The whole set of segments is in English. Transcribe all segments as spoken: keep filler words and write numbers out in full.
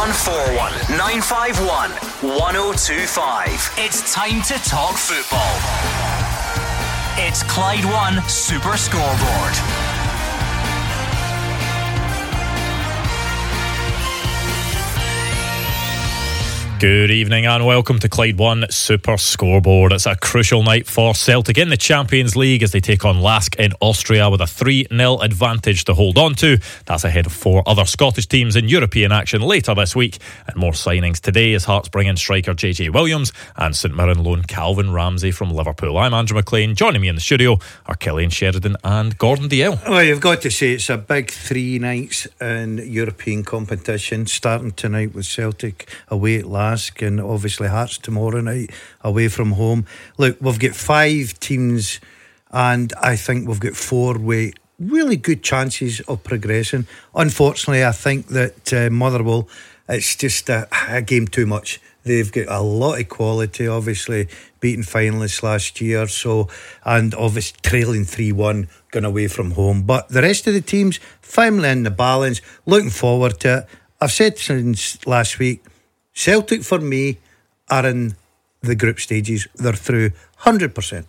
one four one, nine five one, one oh two five. It's time to talk football. It's Clyde One Super Scoreboard. Good evening and welcome to Clyde One Super Scoreboard. It's a crucial night for Celtic in the Champions League as they take on Lask in Austria with a three nil advantage to hold on to. That's ahead of four other Scottish teams in European action later this week. And more signings today as Hearts bring in striker J J Williams and St Mirren loan Calvin Ramsey from Liverpool. I'm Andrew McLean. Joining me in the studio are Killian Sheridan and Gordon Dalziel. Well, you've got to say it's a big three nights in European competition, starting tonight with Celtic away at Lask. And obviously Hearts tomorrow night away from home. Look, we've got five teams and I think we've got four with really good chances of progressing. Unfortunately, I think that uh, Motherwell, it's just a, a game too much. They've got a lot of quality, obviously beating finalists last year, so and obviously trailing three one going away from home. But the rest of the teams firmly in the balance, looking forward to it. I've said since last week, Celtic for me are in the group stages. They're through one hundred percent.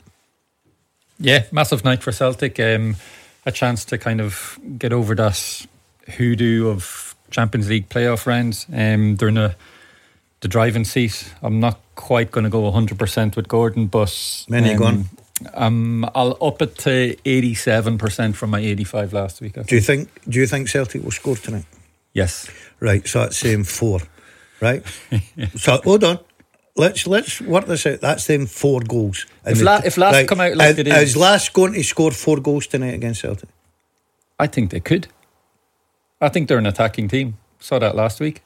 Yeah, massive night for Celtic. Um, a chance to kind of get over that hoodoo of Champions League playoff rounds. Um, they're in a, the driving seat. I'm not quite going to go one hundred percent with Gordon, but many um, gone. Um, I'll up it to eighty-seven percent from my eighty-five last week. I Do you think? Do you think Celtic will score tonight? Yes. Right. So that's saying four. Right. So hold on. Let's let's work this out. That's them four goals. If, La- if Lask right. come out like is, it is, is Lask going to score four goals tonight against Celtic? I think they could. I think they're an attacking team. Saw that last week.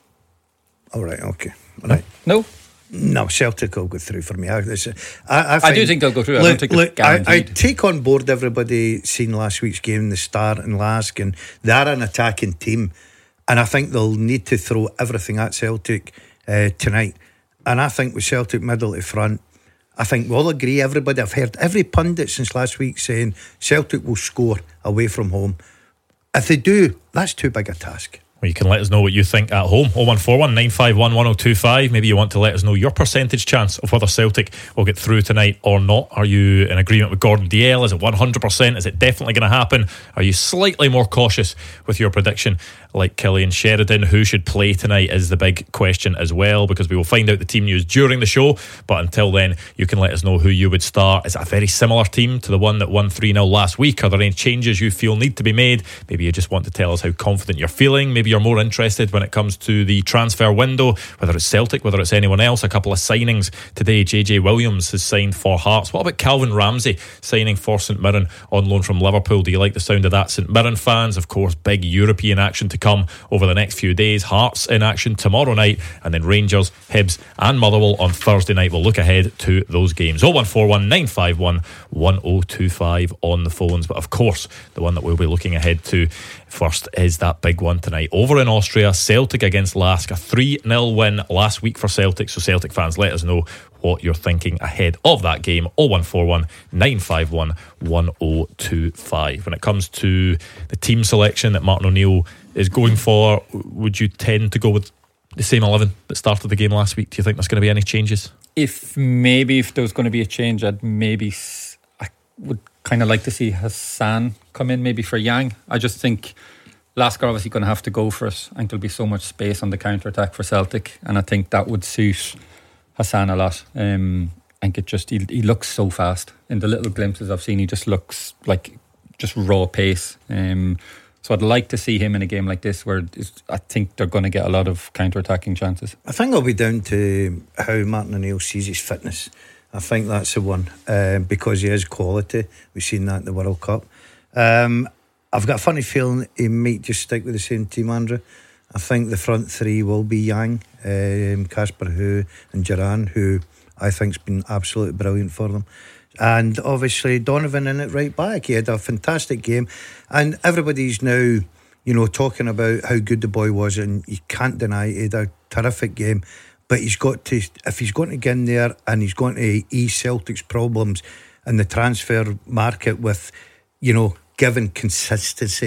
All right. Okay. Right. No. No, Celtic will go through for me. I, I, I, find, I do think they'll go through. Look, I don't think look, it's guaranteed. I, I take on board everybody seen last week's game, the Start and Lask, and they're an attacking team. And I think they'll need to throw everything at Celtic uh, tonight. And I think with Celtic middle to front, I think we'll agree, everybody, I've heard every pundit since last week saying Celtic will score away from home. If they do, that's too big a task. Well, you can let us know what you think at home. oh one four one, nine five one, one oh two five. Maybe you want to let us know your percentage chance of whether Celtic will get through tonight or not. Are you in agreement with Gordon Dalziel? Is it one hundred percent? Is it definitely going to happen? Are you slightly more cautious with your prediction like Killian Sheridan? Who should play tonight is the big question as well, because we will find out the team news during the show. But until then, you can let us know who you would start. Is it a very similar team to the one that won three nil last week? Are there any changes you feel need to be made? Maybe you just want to tell us how confident you're feeling. Maybe you're more interested when it comes to the transfer window, whether it's Celtic, whether it's anyone else. A couple of signings today. J J Williams has signed for Hearts. What about Calvin Ramsey signing for St Mirren on loan from Liverpool? Do you like the sound of that, St Mirren fans? Of course, big European action to come over the next few days. Hearts in action tomorrow night, and then Rangers, Hibs and Motherwell on Thursday night. We'll look ahead to those games. oh one four one, nine five one, one oh two five on the phones. But of course, the one that we'll be looking ahead to first is that big one tonight over in Austria. Celtic against Lask, a three nil win last week for Celtic. So Celtic fans, let us know what you're thinking ahead of that game. oh one four one, nine five one, one oh two five. When it comes to the team selection that Martin O'Neill is going for, would you tend to go with the same eleven that started the game last week? Do you think there's going to be any changes? If maybe if there was going to be a change, I'd maybe I would kind of like to see Hassan come in maybe for Yang. I just think Lask are obviously going to have to go for it. I think there'll be so much space on the counter-attack for Celtic, and I think that would suit Hassan a lot. Um, I think it just he, he looks so fast. In the little glimpses I've seen, he just looks like just raw pace. Um, so I'd like to see him in a game like this where I think they're going to get a lot of counter-attacking chances. I think it'll be down to how Martin O'Neill sees his fitness. I think that's the one, uh, because he is quality. We've seen that in the World Cup. Um, I've got a funny feeling he might just stick with the same team, Andrew. I think the front three will be Yang, um, Casper Hu and Duran, who I think's been absolutely brilliant for them. And obviously Donovan in it right back. He had a fantastic game, and everybody's now, you know, talking about how good the boy was, and you can't deny he had a terrific game. But he's got to, if he's going to get in there and he's going to ease Celtic's problems in the transfer market with, you know, giving consistency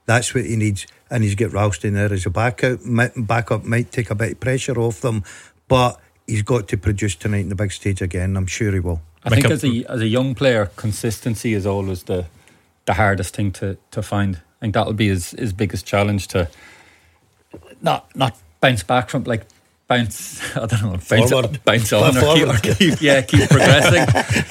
That's what he needs. And he's got Ralston there as a backup. Backup might take a bit of pressure off them, but he's got to produce tonight in the big stage again. I'm sure he will. I think as a as a young player, consistency is always the the hardest thing to, to find. I think that'll be his, his biggest challenge, to not not bounce back from, like bounce I don't know bounce, forward. bounce on or keep, or keep yeah keep progressing.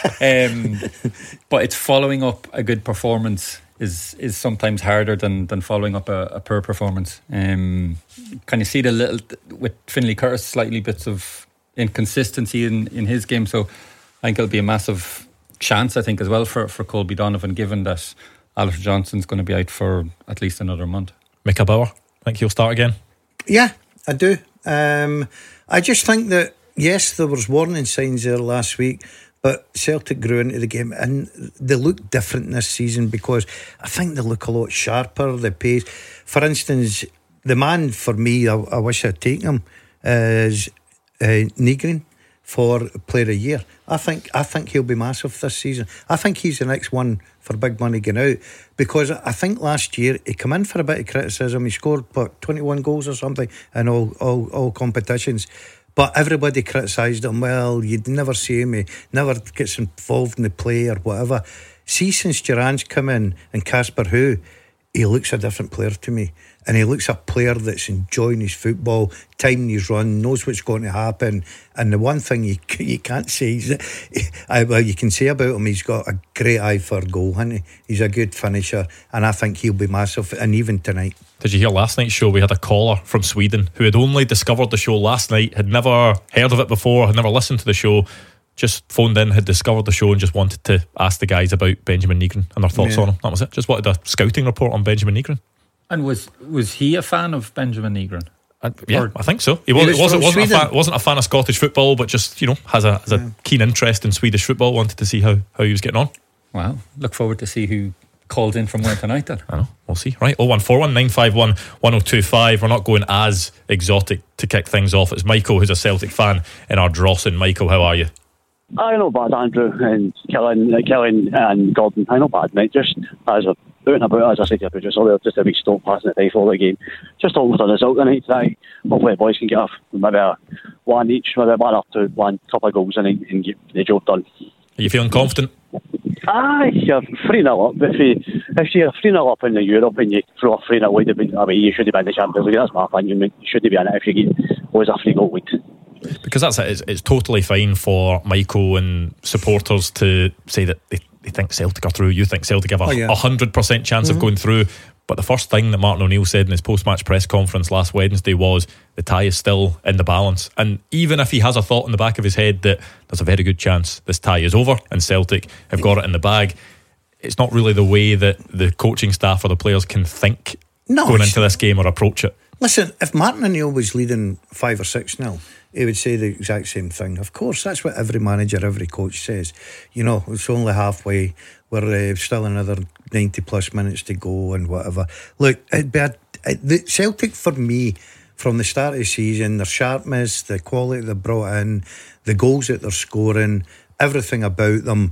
um, but it's following up a good performance is is sometimes harder than than following up a, a poor performance. Um, can you see the little with Finlay Curtis, slightly bits of inconsistency in, in his game? So I think it'll be a massive chance, I think, as well for, for Colby Donovan, given that Alistair Johnston's going to be out for at least another month. Micah Bauer, think he'll start again? Yeah, I do. Um, I just think that, yes, there was warning signs there last week, but Celtic grew into the game and they look different this season, because I think they look a lot sharper, the pace. For instance, the man for me, I, I wish I'd taken him, is uh, Negrin for Player of the Year. I think I think he'll be massive this season. I think he's the next one for big money going out, because I think last year he came in for a bit of criticism. He scored what, twenty-one goals or something in all, all, all competitions, but everybody criticised him. Well, you'd never see him, he never gets involved in the play or whatever. See, since Duran's come in and Casper Hu, he looks a different player to me. And he looks a player that's enjoying his football, timing his run, knows what's going to happen. And the one thing you you can't say is that, I, well, you can say about him, he's got a great eye for goal, hasn't he? He's a good finisher, and I think he'll be massive. And even tonight. Did you hear last night's show? We had a caller from Sweden who had only discovered the show last night, had never heard of it before, had never listened to the show, just phoned in, had discovered the show and just wanted to ask the guys about Benjamin Negrin and their thoughts Yeah. on him. That was it. Just wanted a scouting report on Benjamin Negrin. And was was he a fan of Benjamin Negrin? Uh, yeah, Or- I think so. He, was, was wasn't, from wasn't, a Sweden. fan, wasn't a fan of Scottish football, but just, you know, has a, has a Yeah. keen interest in Swedish football. Wanted to see how, how he was getting on. Wow, look forward to see who called in from where tonight then. I know, we'll see. Right, oh one four one nine five one one oh two five. We're not going as exotic to kick things off. It's Michael, who's a Celtic fan in our Drossen. Michael, how are you? I know bad, Andrew and Killen, uh, Killen and Gordon. I know bad, mate. Just as a out and about, as I said to your producer, there, just a wee stop passing the rifle of the game. Just almost a result tonight. tonight. Hopefully the boys can get off maybe a one each, maybe one up to one couple of goals in and, and get the job done. Are you feeling confident? Aye, you're three nil up. If, you, if you're three nil up in the Europe and you throw a three nil lead away, you should have been in the Champions League. That's my opinion. You shouldn't be in it if you get always a three goal lead. Because that's it. It's, it's totally fine for Michael and supporters to say that they, they think Celtic are through. You think Celtic have a Oh, yeah. one hundred percent chance Mm-hmm. of going through. But the first thing that Martin O'Neill said in his post-match press conference last Wednesday was the tie is still in the balance. And even if he has a thought in the back of his head that there's a very good chance this tie is over and Celtic have got it in the bag, it's not really the way that the coaching staff or the players can think No, going it's- into this game or approach it. Listen, if Martin O'Neill was leading five or six nil, he would say the exact same thing. Of course, that's what every manager, every coach says. You know, it's only halfway. We're uh, still another ninety plus minutes to go and whatever. Look, it'd be a, it, the Celtic for me from the start of the season, their sharpness, the quality they brought in, the goals that they're scoring, everything about them.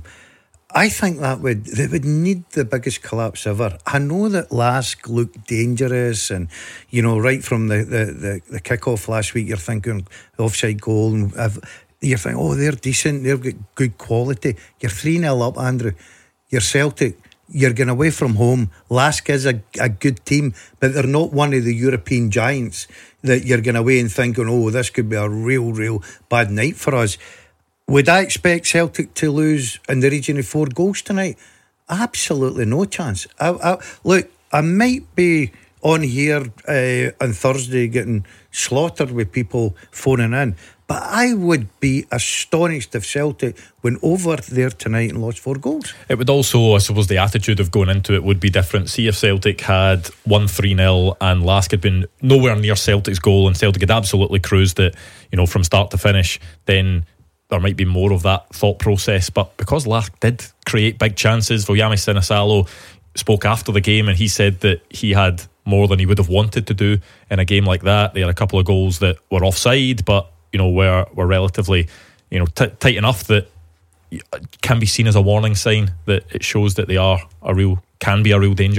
I think that would they would need the biggest collapse ever. I know that Lask looked dangerous, and you know, right from the the, the, the kick-off last week, you're thinking offside goal, and if, you're thinking, oh, they're decent, they've got good quality. You're three nil up, Andrew. You're Celtic. You're going away from home. Lask is a, a good team, but they're not one of the European giants that you're going away and thinking, oh, this could be a real, real bad night for us. Would I expect Celtic to lose in the region of four goals tonight? Absolutely no chance. I, I, look, I might be on here uh, on Thursday getting slaughtered with people phoning in, but I would be astonished if Celtic went over there tonight and lost four goals. It would also, I suppose, the attitude of going into it would be different. See if Celtic had won three nil and Lask had been nowhere near Celtic's goal and Celtic had absolutely cruised it, you know, from start to finish, then there might be more of that thought process. But because Lask did create big chances, Voyami Sinisalo spoke after the game and he said that he had more than he would have wanted to do in a game like that. They had a couple of goals that were offside, but you know were were relatively, you know, t- tight enough that can be seen as a warning sign that it shows that they are a real can be a real danger.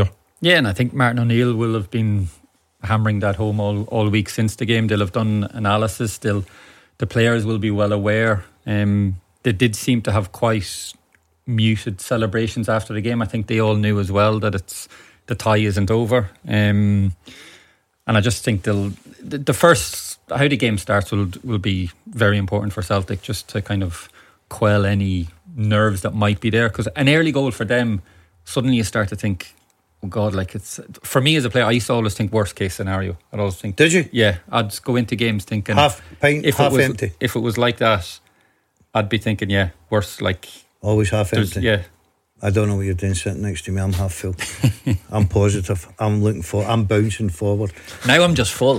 Yeah, and I think Martin O'Neill will have been hammering that home all, all week since the game. They'll have done analysis. They'll, the players will be well aware. Um, they did seem to have quite muted celebrations after the game. I think they all knew as well that it's the tie isn't over. Um, and I just think they'll the, the first how the game starts will will be very important for Celtic, just to kind of quell any nerves that might be there. Because an early goal for them, suddenly you start to think, oh God, like it's for me as a player, I used to always think worst case scenario. I'd always think, did you? Yeah, I'd go into games thinking half pint, if half it was, empty. If it was like that, I'd be thinking, yeah, worse. Like always half empty. Yeah. I don't know what you're doing sitting next to me. I'm half full. I'm positive. I'm looking for. I'm bouncing forward. Now I'm just full.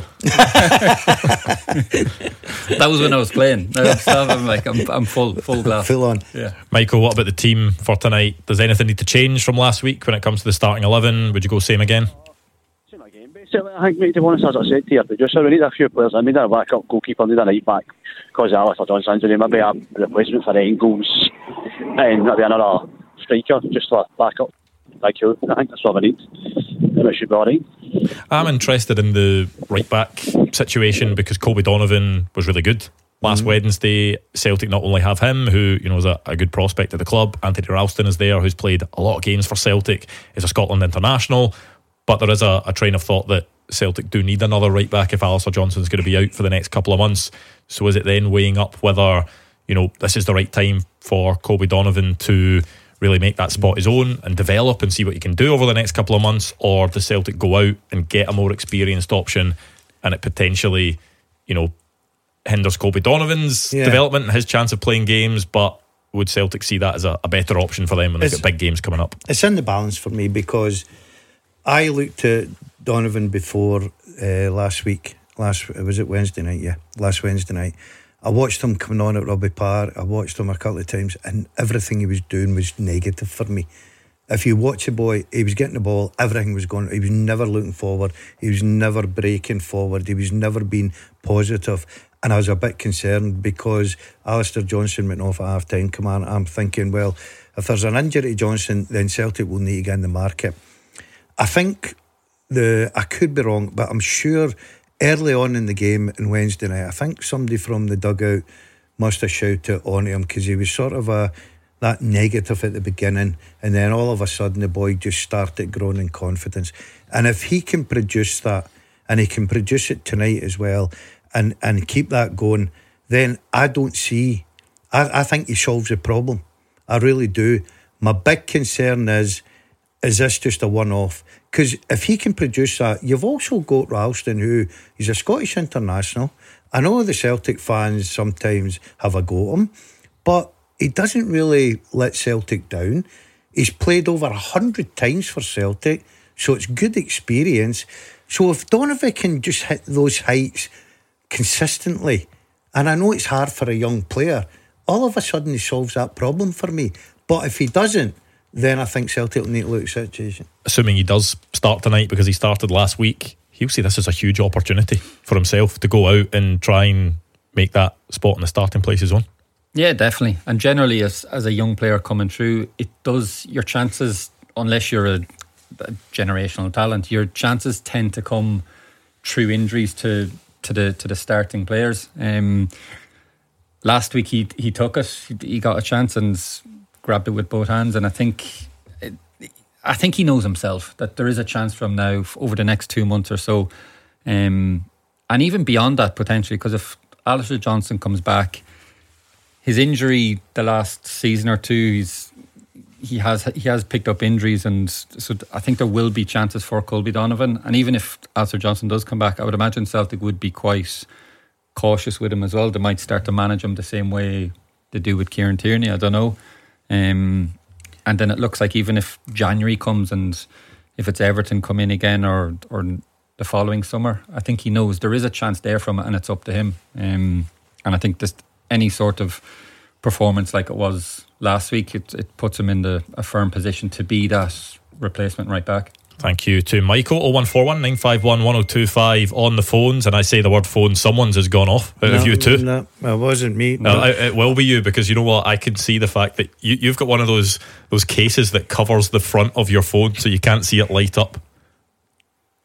That was when I was playing. Now I'm, still, I'm like I'm, I'm full, full glass, full on. Yeah. Michael, what about the team for tonight? Does anything need to change from last week when it comes to the starting eleven? Would you go same again? Same again, basically. I think, mate, to be honest, as I said to you, but just so we need a few players. I need a backup goalkeeper, need a right back because of Alistair Johnson's injury. Maybe a replacement for Engels, and maybe another striker just for backup. Like you, I think that's what we need, and it should be alright. I'm interested in the right back situation because Colby Donovan was really good last mm-hmm. Wednesday. Celtic not only have him, who you know is a, a good prospect at the club. Anthony Ralston is there, who's played a lot of games for Celtic, is a Scotland international. But there is a, a train of thought that Celtic do need another right back if Alistair Johnson's going to be out for the next couple of months. So is it then weighing up whether you know this is the right time for Colby Donovan to really make that spot his own and develop and see what he can do over the next couple of months, or does Celtic go out and get a more experienced option and it potentially, you know, hinders Colby Donovan's yeah. development and his chance of playing games, but would Celtic see that as a, a better option for them when they've got big games coming up? It's in the balance for me because I looked at Donovan before uh, last week, last was it Wednesday night? Yeah, last Wednesday night. I watched him coming on at Rugby Park. I watched him a couple of times, and everything he was doing was negative for me. If you watch the boy, he was getting the ball, everything was going. He was never looking forward. He was never breaking forward. He was never being positive. And I was a bit concerned because Alistair Johnson went off at half time. Come on, I'm thinking, well, if there's an injury to Johnson, then Celtic will need to get in the market. I think the I could be wrong, but I'm sure early on in the game on Wednesday night, I think somebody from the dugout must have shouted on him because he was sort of a that negative at the beginning, and then all of a sudden the boy just started growing in confidence. And if he can produce that, and he can produce it tonight as well, and, and keep that going, then I don't see I, I think he solves the problem. I really do. My big concern is is this just a one-off? Because if he can produce that, you've also got Ralston, who is a Scottish international. I know the Celtic fans sometimes have a go at him, but he doesn't really let Celtic down. He's played over a hundred times for Celtic, so it's good experience. So if Donovan can just hit those heights consistently, and I know it's hard for a young player, all of a sudden he solves that problem for me. But if he doesn't, then I think Celtic will need to look at the situation. Assuming he does start tonight, because he started last week, he'll see this as a huge opportunity for himself to go out and try and make that spot in the starting place his own. Yeah, definitely. And generally, as as a young player coming through, it does, your chances, unless you're a, a generational talent, your chances tend to come through injuries to to the to the starting players. Um, last week he he took it, he, he got a chance and grabbed it with both hands, and I think it, I think he knows himself that there is a chance from now over the next two months or so, um, and even beyond that potentially, because if Alistair Johnson comes back, his injury the last season or two, he's he has he has picked up injuries, and so I think there will be chances for Colby Donovan. And even if Alistair Johnson does come back, I would imagine Celtic would be quite cautious with him as well. They might start to manage him the same way they do with Kieran Tierney. I don't know. Um, and then it looks like even if January comes and if it's Everton come in again or or the following summer, I think he knows there is a chance there from it, and it's up to him. Um, and I think this any sort of performance like it was last week, it, it puts him in the, a firm position to be that replacement right back. Thank you to Michael. oh one four one, nine five one, one oh two five on the phones, and I say the word phone, someone's has gone off out no, of you two. No, it wasn't me. No, it, it will be you, because you know what, I can see the fact that you, you've got one of those those cases that covers the front of your phone so you can't see it light up.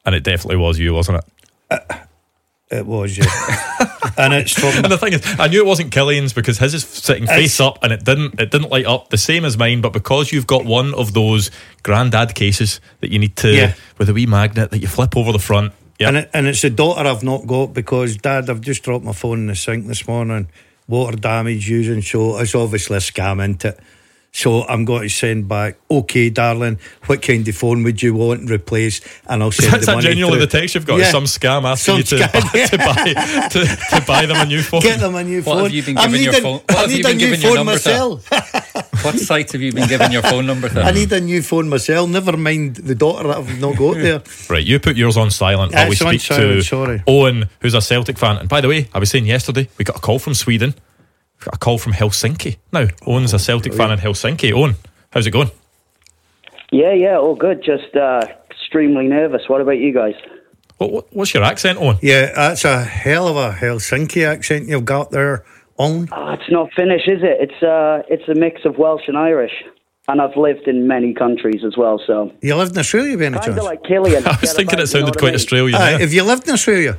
And it definitely was you, wasn't it? Uh, it was, yeah. And it's from. And the thing is, I knew it wasn't Killian's because his is sitting face It's- up, and it didn't. It didn't light up the same as mine. But because you've got one of those granddad cases that you need to, Yeah. with a wee magnet that you flip over the front. Yeah. And, it, and it's the daughter I've not got because, Dad, I've just dropped my phone in the sink this morning. Water damage using, so it's obviously a scam, isn't it? So I'm going to send back, okay, darling, what kind of phone would you want to replace? And I'll send Is the that money genuinely through. the text you've got? Yeah. Is some scam asking Some you to, scam, buy, to buy to, to buy them a new phone? Get them a new What phone. have you been I giving need your a- phone- what I have you need a been new giving your phone number to? myself. What sites have you been giving your phone number to? I need a new phone myself. Never mind the daughter that I've not got there. Right, you put yours on silent while we It's on speak silent, to sorry. Owen, who's a Celtic fan. And by the way, I was saying yesterday, we got a call from Sweden. We got a call from Helsinki. Now, Owen's a Celtic fan in Helsinki. Owen, how's it going? Yeah, yeah, all good. Just uh, extremely nervous. What about you guys? What, what, what's your accent, Owen? Yeah, that's a hell of a Helsinki accent you've got there, Owen. Oh, it's not Finnish, is it? It's uh, it's a mix of Welsh and Irish. And I've lived in many countries as well, so... You lived in Australia, by any Kind chance? of like Killian. I was thinking it sounded quite Australian. Aye, yeah. have you lived in Australia?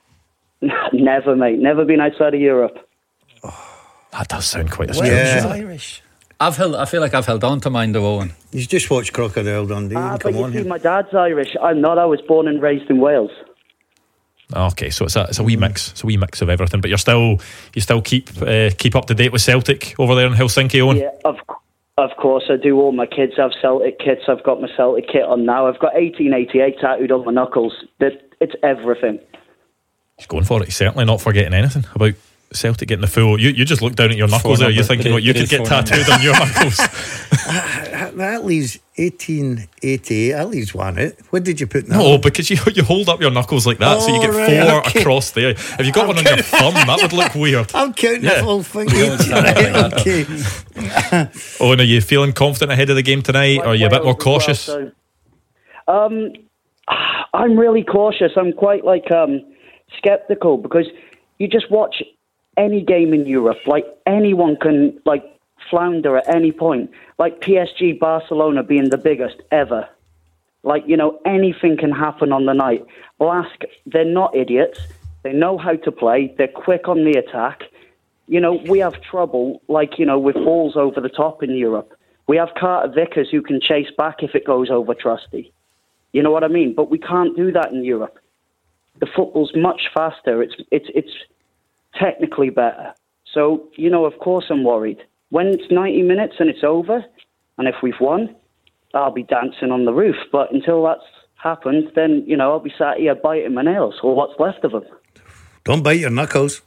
Never, mate. Never been outside of Europe. That does sound quite Australian. Yeah. Irish. I've held, I feel like I've held on to mine though, Owen. You just watched Crocodile Dundee. Ah, and but come you on see, here. my dad's Irish. I'm not. I was born and raised in Wales. Okay, so it's a it's a wee mix, it's a wee mix of everything. But you're still you still keep uh, keep up to date with Celtic over there in Helsinki, Owen. Yeah, of of course I do. All my kids have Celtic kits. I've got my Celtic kit on now. I've got eighteen eighty-eight tattooed on my knuckles. That it's everything. He's going for it. He's certainly not forgetting anything about Celtic getting the full. You you just look down at your knuckles there. You're number. thinking It what you is- could it get is phone tattooed on your knuckles. That leaves eighteen eighty-eight. That leaves one out. What did you put in that? No, because you you hold up your knuckles like that, so you get Oh, right, four okay. across there. If you got I'm one on your thumb, that would look weird. I'm counting Yeah. the whole thing. We always have Right, it like that. okay. Oh, and are you feeling confident ahead of the game tonight, or are you a bit more Wales as well, cautious? so- um, I'm really cautious. I'm quite like um, skeptical because you just watch any game in Europe. Like anyone can like flounder at any point. Like P S G, Barcelona being the biggest ever. Like, you know, anything can happen on the night. Lask, they're not idiots. They know how to play. They're quick on the attack. You know, we have trouble, like, you know, with balls over the top in Europe. We have Carter Vickers who can chase back if it goes over Trusty. You know what I mean? But we can't do that in Europe. The football's much faster. It's it's it's technically better. So, you know, of course I'm worried. When it's ninety minutes and it's over, and if we've won, I'll be dancing on the roof. But until that's happened, then, you know, I'll be sat here biting my nails, or what's left of them. Don't bite your knuckles.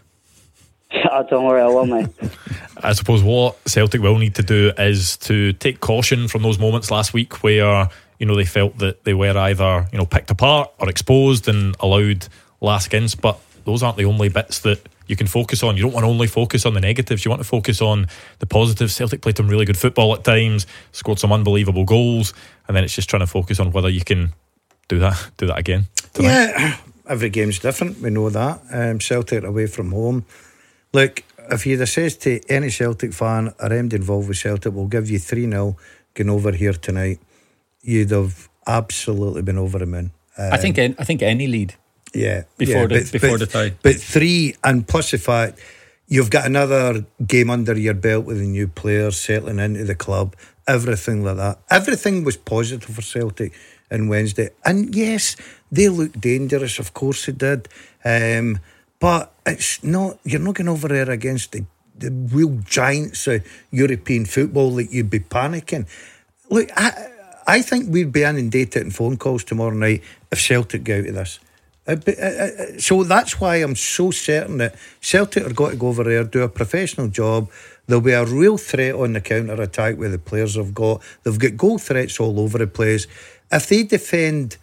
Oh, don't worry, I won't, mate. I suppose what Celtic will need to do is to take caution from those moments last week where, you know, they felt that they were either, you know, picked apart or exposed and allowed Lask in. But those aren't the only bits that you can focus on. You don't want to only focus on the negatives. You want to focus on the positives. Celtic played some really good football at times, scored some unbelievable goals, and then it's just trying to focus on whether you can do that, do that again tonight. Yeah, every game's different. We know that. Um, Celtic away from home. Look, if you'd have said to any Celtic fan or anybody involved with Celtic, we'll give you three nil going over here tonight, you'd have absolutely been over the moon. Um, I think an- I think any lead. Yeah, Before yeah, the- before the tie. But three, and plus the fact you've got another game under your belt with the new players settling into the club, everything like that. Everything was positive for Celtic on Wednesday. And yes, they looked dangerous, of course they did. Um, but it's not, you're not going over there against the, the real giants of European football that you'd be panicking. Look, I, I think we'd be inundated in phone calls tomorrow night if Celtic go out of this. Uh, but, uh, uh, so that's why I'm so certain that Celtic are going to go over there, do a professional job. There'll be a real threat on the counter attack with the players they've got. They've got goal threats all over the place. If they defend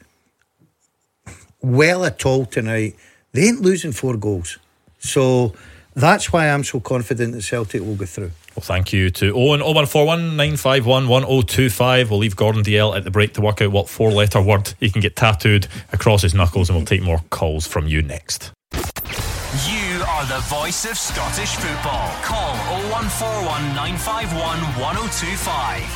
well at all tonight, they ain't losing four goals. So that's why I'm so confident that Celtic will go through. Well, thank you to Owen. oh one four one, nine five one, one oh two five. We'll leave Gordon Dalziel at the break to work out what four letter word he can get tattooed across his knuckles, and we'll take more calls from you next. You are the voice of Scottish football. Call oh one four one, nine five one, one oh two five.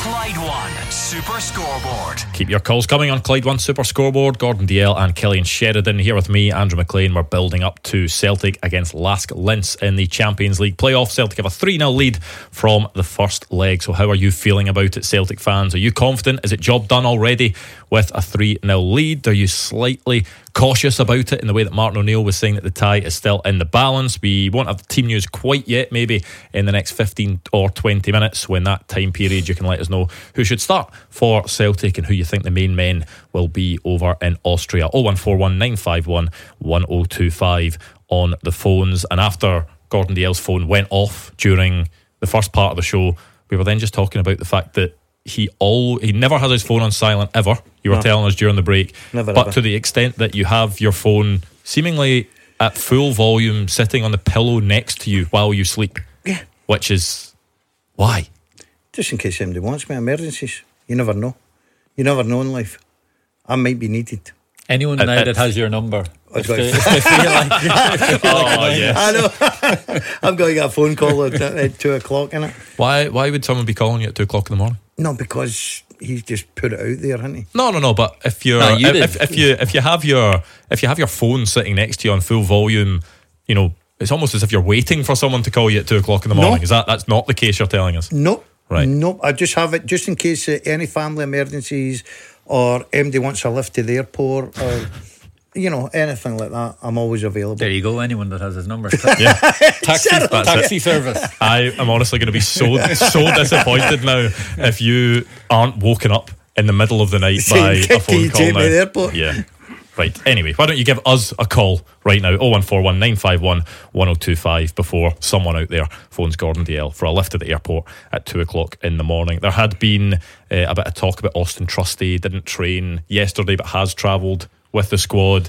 Clyde One Super Scoreboard. Keep your calls coming on Clyde One Super Scoreboard. Gordon Dalziel and Killian Sheridan here with me, Andrew McLean. We're building up to Celtic against Lask Linz in the Champions League playoff. Celtic have a three nil lead from the first leg. So how are you feeling about it, Celtic fans? Are you confident? Is it job done already with a three nil lead? Are you slightly cautious about it in the way that Martin O'Neill was saying that the tie is still in the balance? We won't have the team news quite yet. Maybe in the next fifteen or twenty minutes, when that time period, you can let us know who should start for Celtic and who you think the main men will be over in Austria. oh one four one nine five one one oh two five on the phones. And after Gordon Dalziel's phone went off during the first part of the show, we were then just talking about the fact that he all he never has his phone on silent ever. You were no. telling us during the break. Never, but ever. To the extent that you have your phone seemingly at full volume sitting on the pillow next to you while you sleep. Yeah. Which is why? Just in case somebody wants me, emergencies. You never know. You never know in life. I might be needed. Anyone Uh, now uh, that has your number, I've if got they, it. if they feel like, if they feel like Oh, annoying yes. I know. I'm going to get a phone call at, at two o'clock, innit? Why Why would someone be calling you at two o'clock in the morning? No, because he's just put it out there, hasn't he? No, no, no. But if you're, No, you if, did. if, if you if you have your if you have your phone sitting next to you on full volume, you know, it's almost as if you're waiting for someone to call you at two o'clock in the morning. No. Is that that's not the case you're telling us? Nope. Right. Nope. I just have it just in case uh, any family emergencies or M D wants a lift to the airport or, you know, anything like that. I'm always available. There you go. Anyone that has his number. Yeah. Taxi, That's taxi service. I am honestly going to be so so disappointed now if you aren't woken up in the middle of the night by Saying, a phone "Can you call take now." me to the airport? Yeah. Right. Anyway, why don't you give us a call right now? oh one four one nine five one one oh two five before someone out there phones Gordon Dalziel for a lift at the airport at two o'clock in the morning. There had been uh, a bit of talk about Austin Trusty. Didn't train yesterday but has travelled with the squad.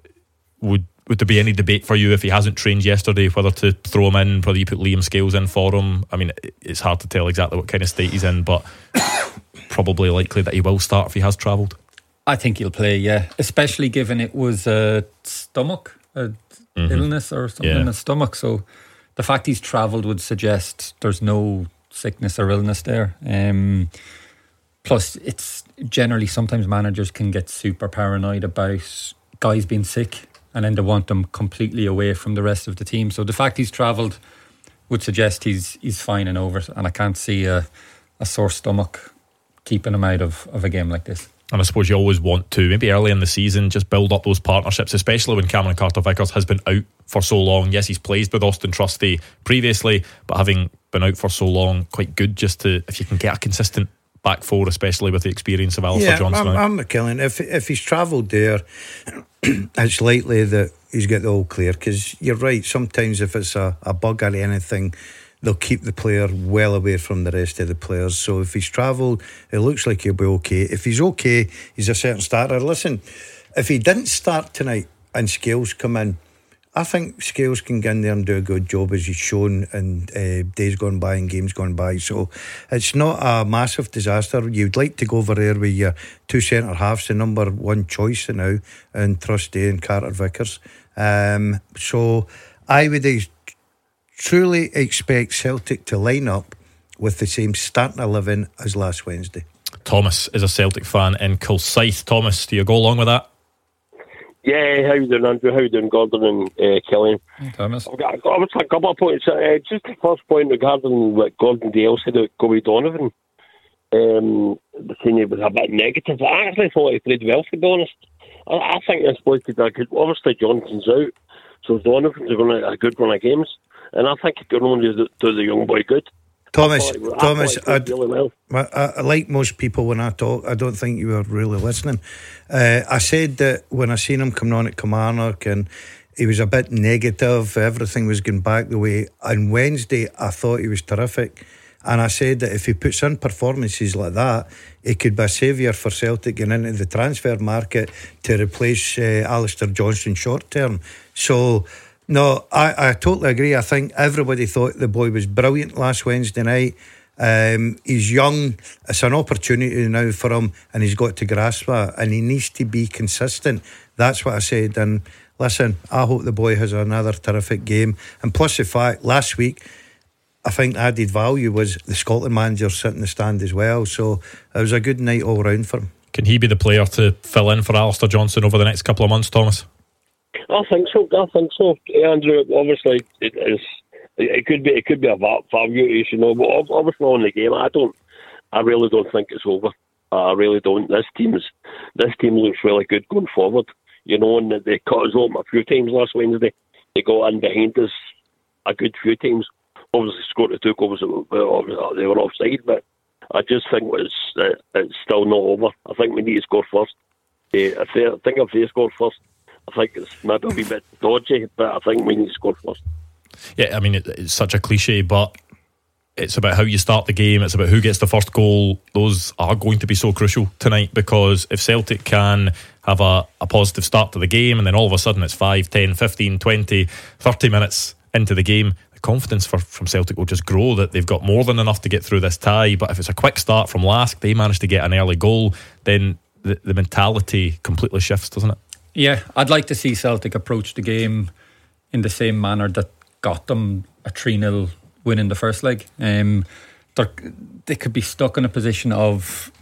Would would there be any debate for you if he hasn't trained yesterday whether to throw him in, whether you put Liam Scales in for him? I mean, it's hard to tell exactly what kind of state he's in, but probably likely that he will start if he has travelled. I think he'll play, yeah. Especially given it was a stomach, a Mm-hmm. illness or something Yeah. in his stomach. So the fact he's travelled would suggest there's no sickness or illness there. Um, plus, it's generally sometimes managers can get super paranoid about guys being sick and then they want them completely away from the rest of the team. So the fact he's travelled would suggest he's he's fine and over it. And I can't see a, a sore stomach keeping him out of, of a game like this. And I suppose you always want to, maybe early in the season, just build up those partnerships, especially when Cameron Carter-Vickers has been out for so long. Yes, he's played with Austin Trusty previously, but having been out for so long, quite good just to, if you can get a consistent back four, especially with the experience of Alistair Yeah, Johnson. I'm, I'm McKillen. If if he's travelled there, it's likely that he's got the all clear. Because you're right. Sometimes if it's a, a bug or anything, they'll keep the player well away from the rest of the players. So if he's travelled, it looks like he'll be okay. If he's okay, he's a certain starter. Listen, if he didn't start tonight and Scales come in, I think Scales can get in there and do a good job, as he's shown in uh, days gone by and games gone by. So it's not a massive disaster. You'd like to go over there with your two centre halves, the number one choice now, and Trusty and Carter Vickers. Um, so I would ex- truly expect Celtic to line up with the same starting eleven as last Wednesday. Thomas is a Celtic fan in Kilsyth. Thomas, do you go along with that? Yeah, how you doing, Andrew? How you doing, Gordon and uh, Killian? Thomas? I've got, I've got a couple of points. Uh, just the first point regarding what Gordon Dalziel said about Kobe Donovan. Um, the thing was a bit negative. I actually thought he played well, to be honest. I, I think this boy could a good. Obviously, Johnson's out, so Donovan's going to a good run of games, and I think he could only do, do the young boy good. Thomas, I thought he- I Thomas, thought he played really well. I, I, like most people when I talk, I don't think you were really listening. Uh, I said that when I seen him coming on at Kilmarnock and he was a bit negative, everything was going back the way. On Wednesday, I thought he was terrific. And I said that if he puts in performances like that, he could be a saviour for Celtic getting into the transfer market to replace uh, Alistair Johnson short term. So, no, I, I totally agree. I think everybody thought the boy was brilliant last Wednesday night. Um, he's young. It's an opportunity now for him, and he's got to grasp that. And he needs to be consistent. That's what I said. And listen, I hope the boy has another terrific game. And plus the fact, last week, I think added value was the Scotland manager sitting in the stand as well. So it was a good night all round for him. Can he be the player to fill in for Alistair Johnston over the next couple of months, Thomas? I think so. I think so, Andrew. Obviously, it is. It could be. It could be a value, you know. But obviously, on the game, I don't. I really don't think it's over. I really don't. This team's. This team looks really good going forward. You know, and they cut us open a few times last Wednesday. They got in behind us a good few times. Obviously, scored the two goals. They were offside, but I just think it's uh, it's still not over. I think we need to score first. Uh, if they, I think if they score first, I think it's maybe a wee bit dodgy, but I think we need to score first. Yeah, I mean, it, it's such a cliche, but it's about how you start the game. It's about who gets the first goal. Those are going to be so crucial tonight, because if Celtic can have a, a positive start to the game and then all of a sudden it's five, ten, fifteen, twenty, thirty minutes into the game, the confidence for, from Celtic will just grow that they've got more than enough to get through this tie. But if it's a quick start from Lask, they manage to get an early goal, then the, the mentality completely shifts, doesn't it? Yeah, I'd like to see Celtic approach the game in the same manner that got them a three nil win in the first leg. Um, they could be stuck in a position of,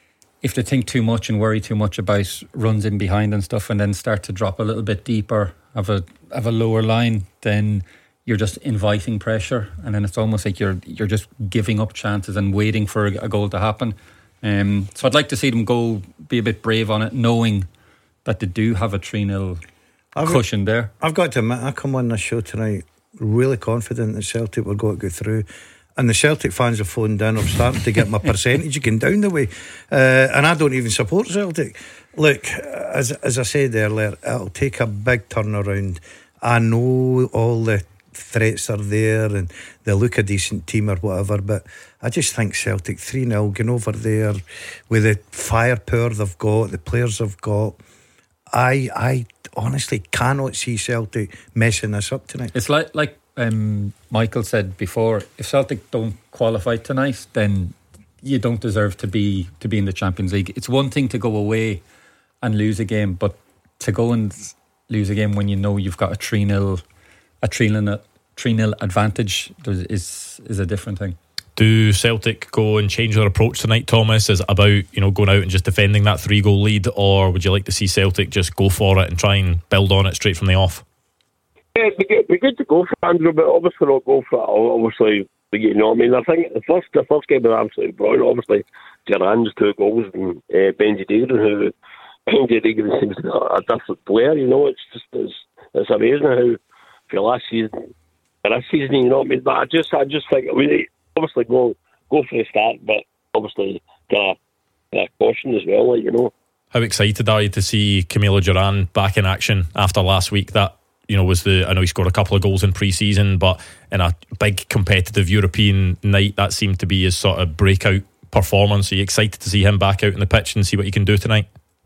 if they think too much and worry too much about runs in behind and stuff, and then start to drop a little bit deeper, have a have a lower line, then you're just inviting pressure, and then it's almost like you're you're just giving up chances and waiting for a, a goal to happen. Um, so I'd like to see them go, be a bit brave on it, knowing that they do have a three nil cushion there. I've got to admit, I come on this show tonight really confident that Celtic were going to go through, and the Celtic fans have phoned in. I'm starting to get my percentage again down the way, uh, and I don't even support Celtic. Look, as as I said earlier, it'll take a big turnaround. I know all the threats are there and they look a decent team or whatever, but I just think Celtic three nil going over there with the firepower they've got, the players they've got, I I honestly cannot see Celtic messing this up tonight. It's like like um, Michael said before, if Celtic don't qualify tonight, then you don't deserve to be to be in the Champions League. It's one thing to go away and lose a game, but to go and lose a game when you know you've got a three nil a three nil advantage is is a different thing. Do Celtic go and change their approach tonight, Thomas? Is it about, you know, going out and just defending that three goal lead, or would you like to see Celtic just go for it and try and build on it straight from the off? Yeah, it'd be good, it'd be good to go for it, Andrew, but obviously not go for it. Obviously, you know, I mean, I think the first the first game was absolutely brilliant. Obviously, Duran's two goals and uh, Benji Deegran, who Benji Deegran seems to be a different player. You know, it's just it's, it's amazing how for last season, this season, you know what I mean. But I just I just think we obviously go go for the start, but obviously got a caution as well, like, you know. How excited are you to see Camilo Duran back in action after last week? That, you know, was the, I know he scored a couple of goals in pre-season, but in a big competitive European night, that seemed to be his sort of breakout performance. Are you excited to see him back out in the pitch and see what he can do tonight?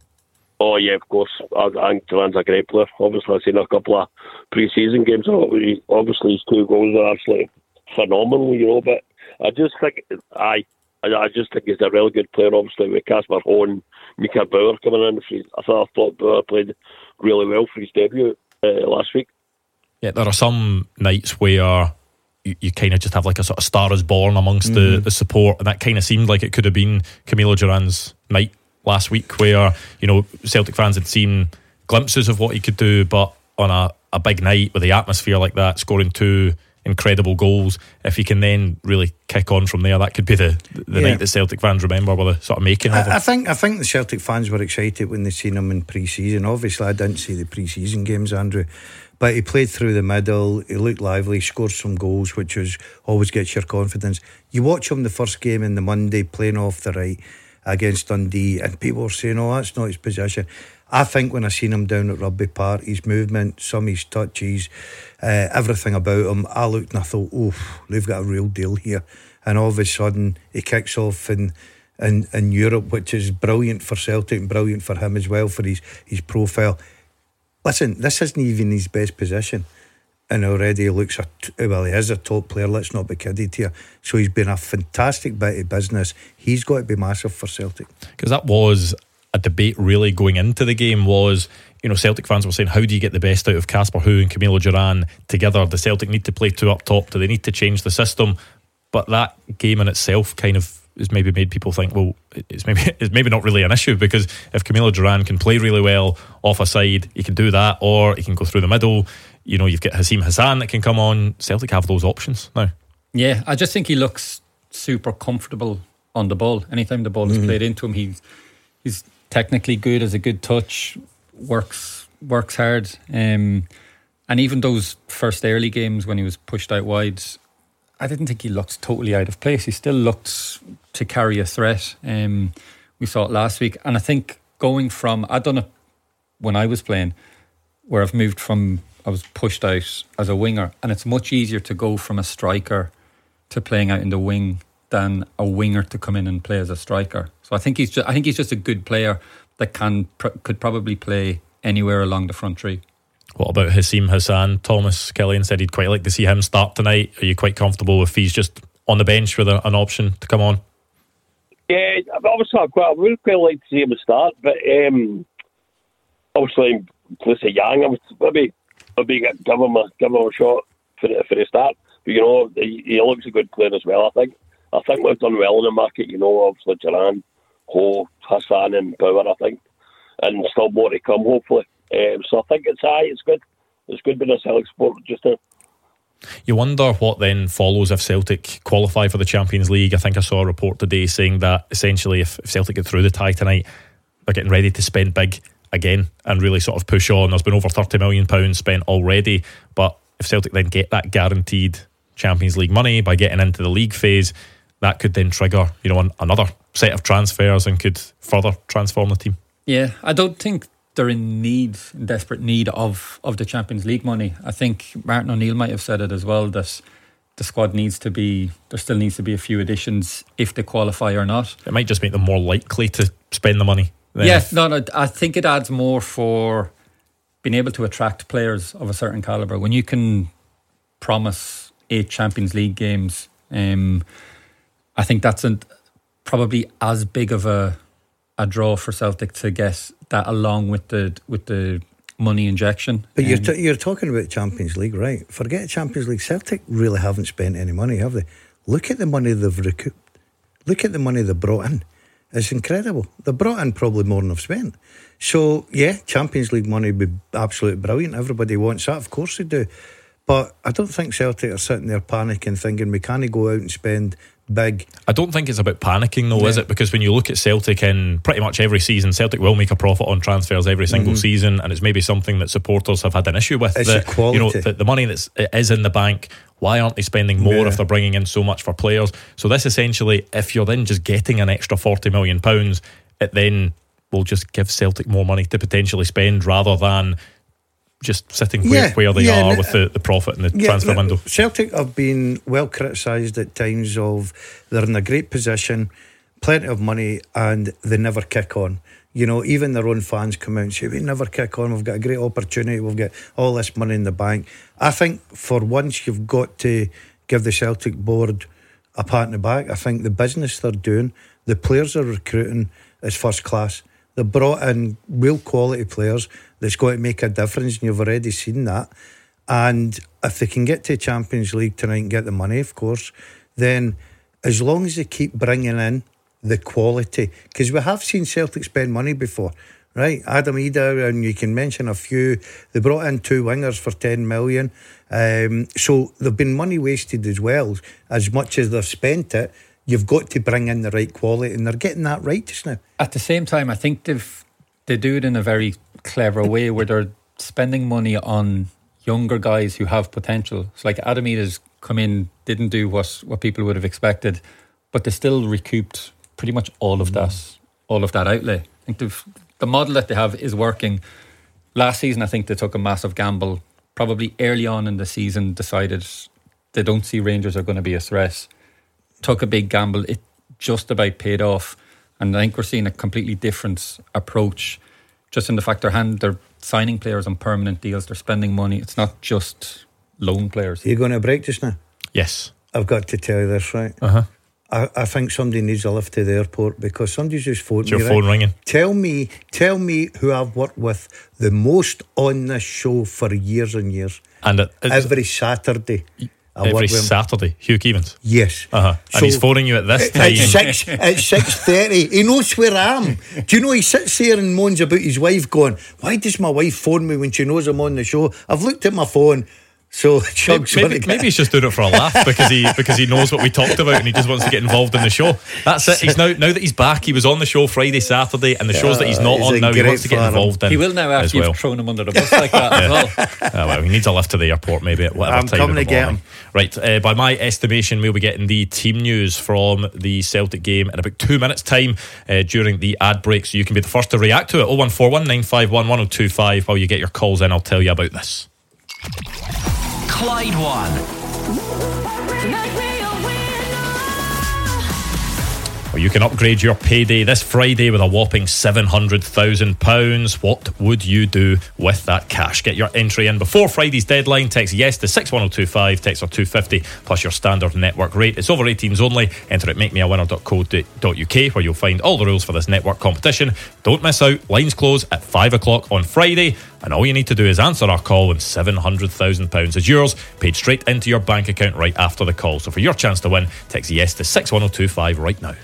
Oh yeah, of course. I, I think Duran's a great player. Obviously, I've seen a couple of pre-season games. Obviously, his two goals are absolutely phenomenal, you know. But I just think, I, I just think he's a really good player. Obviously, with Casper Hohn, Mika Bauer coming in, I thought I thought Bauer played really well for his debut uh, last week. Yeah, there are some nights where you, you kind of just have like a sort of star is born amongst mm-hmm. the, the support, and that kind of seemed like it could have been Camilo Duran's night last week, where, you know, Celtic fans had seen glimpses of what he could do, but on a, a big night with the atmosphere like that, scoring two incredible goals, if he can then really kick on from there, that could be the, the yeah. night that Celtic fans remember, with the sort of making of him. I think I think the Celtic fans were excited when they seen him in pre-season. Obviously I didn't see the pre-season games, Andrew, but he played through the middle, he looked lively, scored some goals, which was always gets your confidence. You watch him the first game in the Monday playing off the right against Dundee, and people were saying, oh, that's not his position. I think when I seen him down at Rugby Park, his movement, some of his touches, uh, everything about him, I looked and I thought, oh, they've got a real deal here. And all of a sudden he kicks off in, in, in Europe, which is brilliant for Celtic and brilliant for him as well, for his, his profile. Listen, this isn't even his best position, and already he looks a t- well he is a top player, let's not be kidded here. So he's been a fantastic bit of business. He's got to be massive for Celtic, because that was a debate really going into the game, was, you know, Celtic fans were saying, how do you get the best out of Casper Hu and Camilo Duran together? Does Celtic need to play two up top? Do they need to change the system? But that game in itself kind of has maybe made people think, well, it's maybe it's maybe not really an issue, because if Camilo Duran can play really well off a side, he can do that, or he can go through the middle. You know, you've got Hasim Hassan that can come on. Celtic have those options now. Yeah, I just think he looks super comfortable on the ball. Anytime the ball is mm-hmm. played into him, he's he's technically good, has a good touch, works works hard. Um, and even those first early games when he was pushed out wide, I didn't think he looked totally out of place. He still looked to carry a threat. Um, we saw it last week. And I think going from, I'd done it when I was playing, where I've moved from, I was pushed out as a winger, and it's much easier to go from a striker to playing out in the wing than a winger to come in and play as a striker. So I think he's just, I think he's just a good player that can could probably play anywhere along the front three. What about Hasim Hassan? Thomas Killian said he'd quite like to see him start tonight. Are you quite comfortable if he's just on the bench with a, an option to come on? Yeah, obviously I quite, I would quite like to see him start, but um, obviously, let's say Yang, I would maybe maybe give him a give him a shot for the, for the start. But you know, he, he looks a good player as well. I think I think we've done well in the market. You know, obviously Duran, Ho, Hassan, and Power. I think, and still more to come, hopefully. Um, so I think it's high. It's good. It's good being a Celtic sport just now. You wonder what then follows if Celtic qualify for the Champions League. I think I saw a report today saying that essentially if, if Celtic get through the tie tonight, they're getting ready to spend big again and really sort of push on. There's been over thirty million pounds spent already, but if Celtic then get that guaranteed Champions League money by getting into the league phase, that could then trigger, you know, an, another set of transfers and could further transform the team. Yeah, I don't think they're in need, in desperate need of, of the Champions League money. I think Martin O'Neill might have said it as well, that the squad needs to be, there still needs to be a few additions if they qualify or not. It might just make them more likely to spend the money. Yes, no, no, I think it adds more for being able to attract players of a certain calibre. When you can promise eight Champions League games, um, I think that's an, probably as big of a a draw for Celtic to get that along with the with the money injection. But um, you're t- you're talking about Champions League, right? Forget Champions League. Celtic really haven't spent any money, have they? Look at the money they've recouped. Look at the money they brought in. It's incredible. They brought in probably more than they've spent. So yeah, Champions League money would be absolutely brilliant. Everybody wants that, of course they do. But I don't think Celtic are sitting there panicking, thinking we can't go out and spend big. I don't think it's about panicking though, yeah. is it? Because when you look at Celtic in pretty much every season, Celtic will make a profit on transfers every single mm-hmm. season, and it's maybe something that supporters have had an issue with. It's that, equality. You know, the, the money that's is in the bank, why aren't they spending more yeah. if they're bringing in so much for players? So this essentially, if you're then just getting an extra forty million pounds, it then will just give Celtic more money to potentially spend rather than just sitting where, yeah, where they yeah, are with the, the profit in the yeah, transfer window. Celtic have been well criticised at times of they're in a great position, plenty of money, and they never kick on. You know, even their own fans come out and say, we never kick on, we've got a great opportunity, we've got all this money in the bank. I think for once you've got to give the Celtic board a pat on the back. I think the business they're doing, the players they're recruiting is first class. They brought in real quality players that's going to make a difference, and you've already seen that. And if they can get to Champions League tonight and get the money, of course, then as long as they keep bringing in the quality, because we have seen Celtic spend money before, right? Adam Ida, and you can mention a few. They brought in two wingers for ten million. Um, so there've been money wasted as well. As much as they've spent it, you've got to bring in the right quality, and they're getting that right just now. At the same time, I think they've they do it in a very clever way where they're spending money on younger guys who have potential. So like Adam Ida's come in, didn't do what what people would have expected, but they still recouped pretty much all of that, all of that outlay. I think they've, the model that they have is working. Last season, I think they took a massive gamble. Probably early on in the season, decided they don't see Rangers are going to be a threat. Took a big gamble. It just about paid off, and I think we're seeing a completely different approach. Just in the fact they're hand, they're signing players on permanent deals. They're spending money. It's not just loan players. Are you going to break just now? Yes. I've got to tell you this, right? Uh huh. I, I think somebody needs a lift to the airport because somebody's just phoned Is me. your phone right? ringing? Tell me, tell me who I've worked with the most on this show for years and years. And it, it's Every Saturday, I work every with him. Saturday, Hugh Keevins. Yes. Uh huh. And So- he's phoning you at this time. At six, at six thirty, he knows where I am. Do you know he sits there and moans about his wife, going, "Why does my wife phone me when she knows I'm on the show?" I've looked at my phone. So Chuck's Maybe, gonna maybe, get- maybe he's just doing it for a laugh because he because he knows what we talked about and he just wants to get involved in the show. That's it. He's now now that he's back. He was on the show Friday, Saturday, and the shows that he's not he's on a now, he great wants to get fan. involved in. He will now as after well. you've thrown him under the bus like that as well. Ah, well, he needs a lift to the airport maybe at whatever I'm time coming in the to get morning. him. Right, uh, by my estimation, we'll be getting the team news from the Celtic game in about two minutes' time uh, during the ad break, so you can be the first to react to it. oh one four one, nine five one, one oh two five. While you get your calls in, I'll tell you about this. Clyde One. Well, you can upgrade your payday this Friday with a whopping seven hundred thousand pounds. What would you do with that cash? Get your entry in before Friday's deadline. Text yes to six one oh two five, text or two fifty plus your standard network rate. It's over eighteens only. Enter at make me a winner dot co dot uk where you'll find all the rules for this network competition. Don't miss out. Lines close at five o'clock on Friday. And all you need to do is answer our call and seven hundred thousand pounds is yours, paid straight into your bank account right after the call. So for your chance to win, text yes to six one oh two five right now.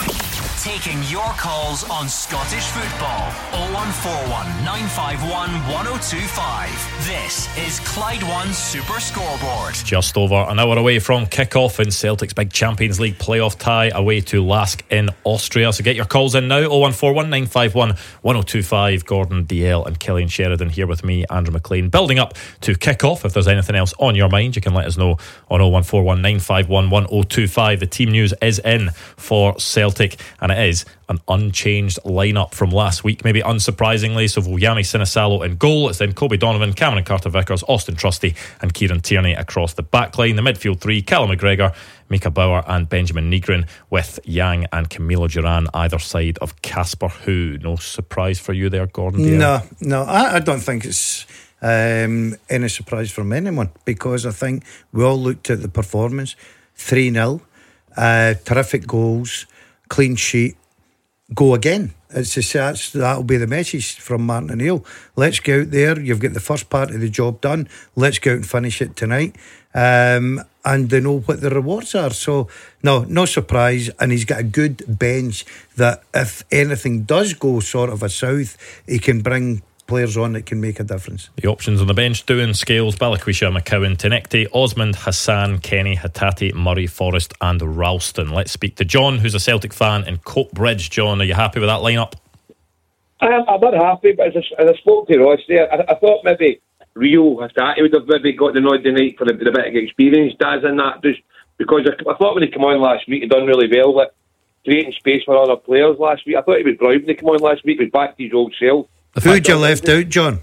Taking your calls on Scottish football. oh one four one, nine five one, one oh two five. This is Clyde One Super Scoreboard. Just over an hour away from kick-off in Celtic's big Champions League playoff tie away to Lask in Austria. So get your calls in now. oh one four one, nine five one, one oh two five. Gordon Dalziel and Killian Sheridan here with me, Andrew McLean. Building up to kick-off. If there's anything else on your mind, you can let us know on oh one four one, nine five one, one oh two five. The team news is in for Celtic, and it is an unchanged lineup from last week, maybe unsurprisingly. So Voyami Sinisalo in goal. It's then Kobe Donovan, Cameron Carter-Vickers, Austin Trusty and Kieran Tierney across the back line. The midfield three, Callum McGregor, Mika Bauer and Benjamin Nygren, with Yang and Camilo Duran either side of Casper Hu. No surprise for you there, Gordon Dalziel? No, no, I, I don't think it's um, any surprise from anyone because I think we all looked at the performance. three nil, uh, terrific goals, clean sheet, go again. It's just, that's, that'll be the message from Martin O'Neill. Let's go out there. You've got the first part of the job done. Let's go out and finish it tonight. Um, and they know what the rewards are. So, no, no surprise. And he's got a good bench that if anything does go sort of a south, he can bring players on that can make a difference. The options on the bench: Doohan, Scales, Balikwisha, McCowan, Tenekte, Osmond, Hassan, Kenny, Hatate, Murray, Forrest and Ralston. Let's speak to John, who's a Celtic fan in Coatbridge. John, are you happy with that lineup? I'm, I'm not happy, but as I, as I spoke to Ross there, I, I thought maybe Rio Hatate would have maybe got the nod tonight for the, the bit of experience Daz in that, just because I, I thought when he came on last week, he'd done really well, like creating space for other players last week. I thought he was brilliant when he came on last week. He was back to his old self. Who'd you left out, John?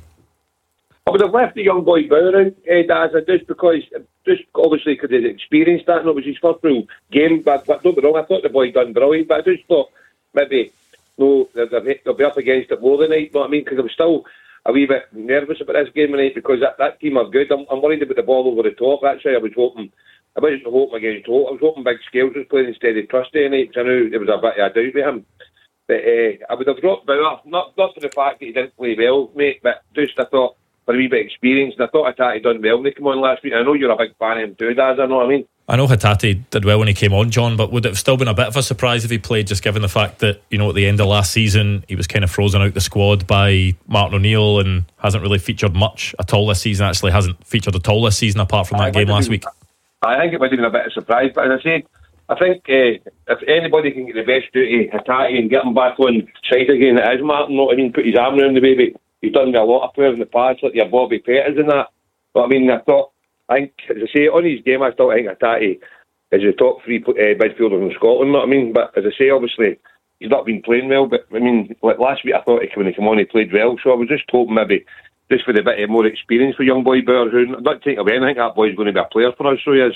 I would have left the young boy Bauer out, eh, Daz, just because, just obviously because he'd experienced that, and it was his first real game. But, but don't get me wrong, I thought the boy done brilliant, but I just thought maybe no, they'll, they'll be up against it more tonight. You know what I mean? Because I'm still a wee bit nervous about this game tonight because that, that team are good. I'm, I'm worried about the ball over the top. That's why I was hoping. I wasn't hoping against Hope. I was hoping Big Scales was playing instead of Trusty tonight because I knew there was a bit of a doubt with him. But uh, I would have dropped Bauer, not not for the fact that he didn't play well, mate, but just I thought for a wee bit of experience, and I thought Hatate done well when he came on last week. I know you're a big fan of him too, Daz, I know what I mean. I know Hatate did well when he came on, John, but would it have still been a bit of a surprise if he played, just given the fact that, you know, at the end of last season he was kind of frozen out the squad by Martin O'Neill and hasn't really featured much at all this season, actually hasn't featured at all this season apart from that game last week? I think it would have been a bit of a surprise, but as I said, I think uh, if anybody can get the best out of Hatate and get him back on side again, it is Martin. Not I mean, put his arm around the baby. He's done with a lot of players in the past, like your Bobby Peters and that. But I mean, I thought, I think, as I say, on his game, I still think Hatate is the top three uh, midfielders in Scotland. Not I mean, but as I say, obviously he's not been playing well. But I mean, like last week, I thought he, when he came on, he played well. So I was just hoping maybe just for a bit of more experience for young boy Bauer, who not taking away anything, that boy's going to be a player for us. So he is.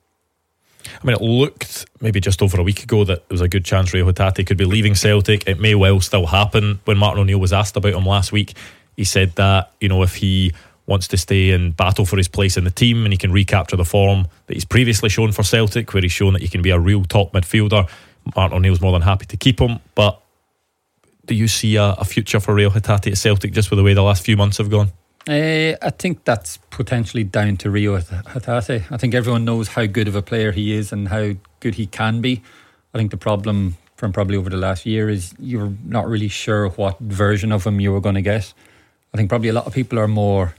I mean, it looked maybe just over a week ago that there was a good chance Rio Hatate could be leaving Celtic. It may well still happen. When Martin O'Neill was asked about him last week, he said that, you know, if he wants to stay and battle for his place in the team, and he can recapture the form that he's previously shown for Celtic, where he's shown that he can be a real top midfielder. Martin O'Neill's more than happy to keep him. But do you see a, a future for Rio Hatate at Celtic just with the way the last few months have gone? Uh, I think that's potentially down to Rio Hatate. I think everyone knows how good of a player he is and how good he can be. I think the problem from probably over the last year is you're not really sure what version of him you were going to get. I think probably a lot of people are more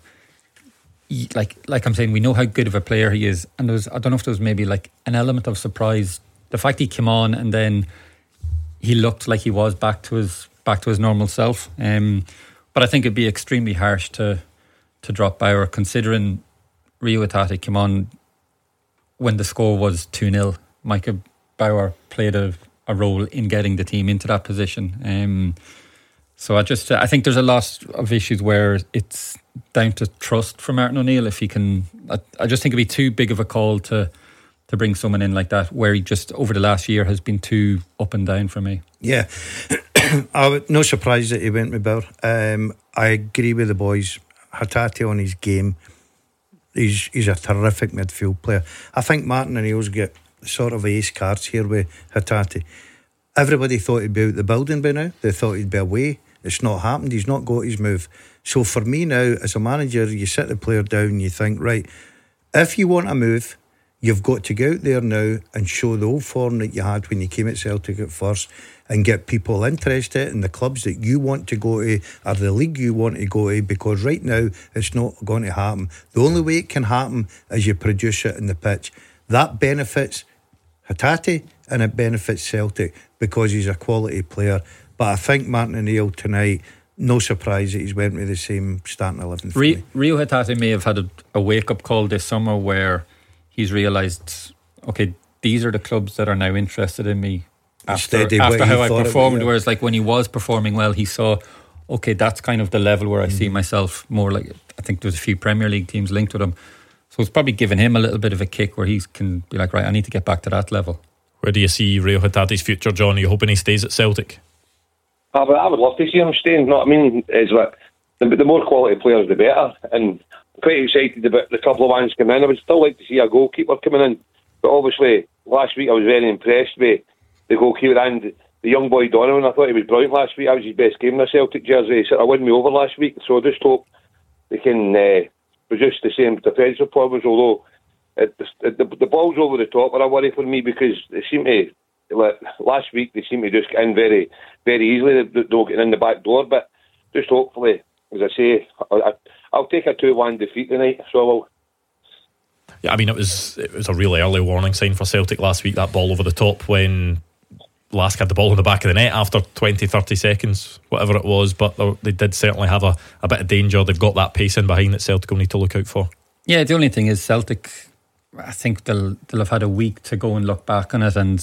like like I'm saying, we know how good of a player he is, and there was, I don't know if there was maybe like an element of surprise. The fact he came on and then he looked like he was back to his back to his normal self. Um, but I think it'd be extremely harsh to to drop Bauer, considering Rio Hatate came on when the score was two nil. Micah Bauer played a, a role in getting the team into that position. Um, so I just I think there's a lot of issues where it's down to trust from Martin O'Neill. If he can, I, I just think it'd be too big of a call to to bring someone in like that, where he just over the last year has been too up and down for me. Yeah, I would, no surprise that he went with Bauer. Um, I agree with the boys. Hatate on his game, he's he's a terrific midfield player. I think Martin O'Neill's got sort of ace cards here with Hatate. Everybody thought he'd be out the building by now. They thought he'd be away. It's not happened. He's not got his move. So for me now, as a manager, you sit the player down and you think, right, if you want a move, you've got to go out there now and show the old form that you had when you came at Celtic at first, and get people interested in the clubs that you want to go to or the league you want to go to, because right now it's not going to happen. The only way it can happen is you produce it in the pitch. That benefits Hatate and it benefits Celtic because he's a quality player. But I think Martin O'Neill tonight, no surprise that he's went with the same starting eleven for me. Rio Hatate may have had a, a wake-up call this summer where he's realised, okay, these are the clubs that are now interested in me after, after how I performed. Was, yeah. Whereas like when he was performing well, he saw, okay, that's kind of the level where I mm. see myself more like, I think there's a few Premier League teams linked with him. So it's probably given him a little bit of a kick where he can be like, right, I need to get back to that level. Where do you see Rio Hatate's future, John? Are you hoping he stays at Celtic? I would, I would love to see him staying. You know what I mean? Is like the, the more quality players, the better. And I'm quite excited about the couple of ones coming in. I would still like to see a goalkeeper coming in. But obviously, last week I was very impressed with the goalkeeper and the young boy Donovan. I thought he was brilliant last week. That was his best game in a Celtic jersey. So I won me over last week. So I just hope they can uh, produce the same defensive performance. Although it, it, the, the balls over the top are a worry for me, because they seem to, like, last week they seem to just get in very, very easily. They don't get in the back door. But just hopefully, as I say, I, I'll take a two one defeat tonight. So I will. Yeah, I mean, it was it was a really early warning sign for Celtic last week, that ball over the top when Lask had the ball in the back of the net after twenty, thirty seconds, whatever it was. But they did certainly have a, a bit of danger. They've got that pace in behind that Celtic will need to look out for. Yeah, the only thing is Celtic, I think they'll they'll have had a week to go and look back on it, and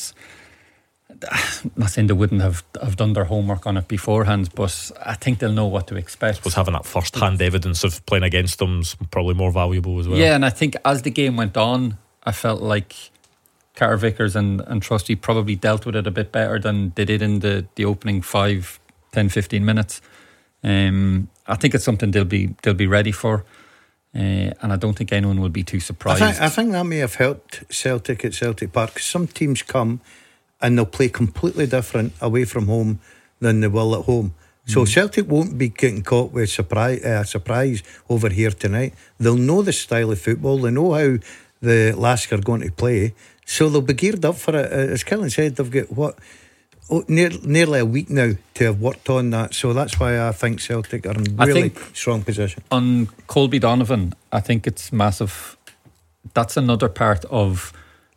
I'm not saying they wouldn't have, have done their homework on it beforehand, but I think they'll know what to expect. I suppose having that first-hand evidence of playing against them is probably more valuable as well. Yeah, and I think as the game went on, I felt like Carter Vickers and, and Trusty probably dealt with it a bit better than they did in the, the opening five, ten, fifteen minutes. Um, I think it's something they'll be they'll be ready for, uh, and I don't think anyone will be too surprised. I think, I think that may have helped Celtic at Celtic Park, because some teams come and they'll play completely different away from home than they will at home. So mm. Celtic won't be getting caught with surprise, uh, surprise over here tonight. They'll know the style of football. They know how the Lask are going to play. So they'll be geared up for it. As Killen said, they've got, what, oh, near, nearly a week now to have worked on that. So that's why I think Celtic are in really strong position. On Colby Donovan, I think it's massive. That's another part of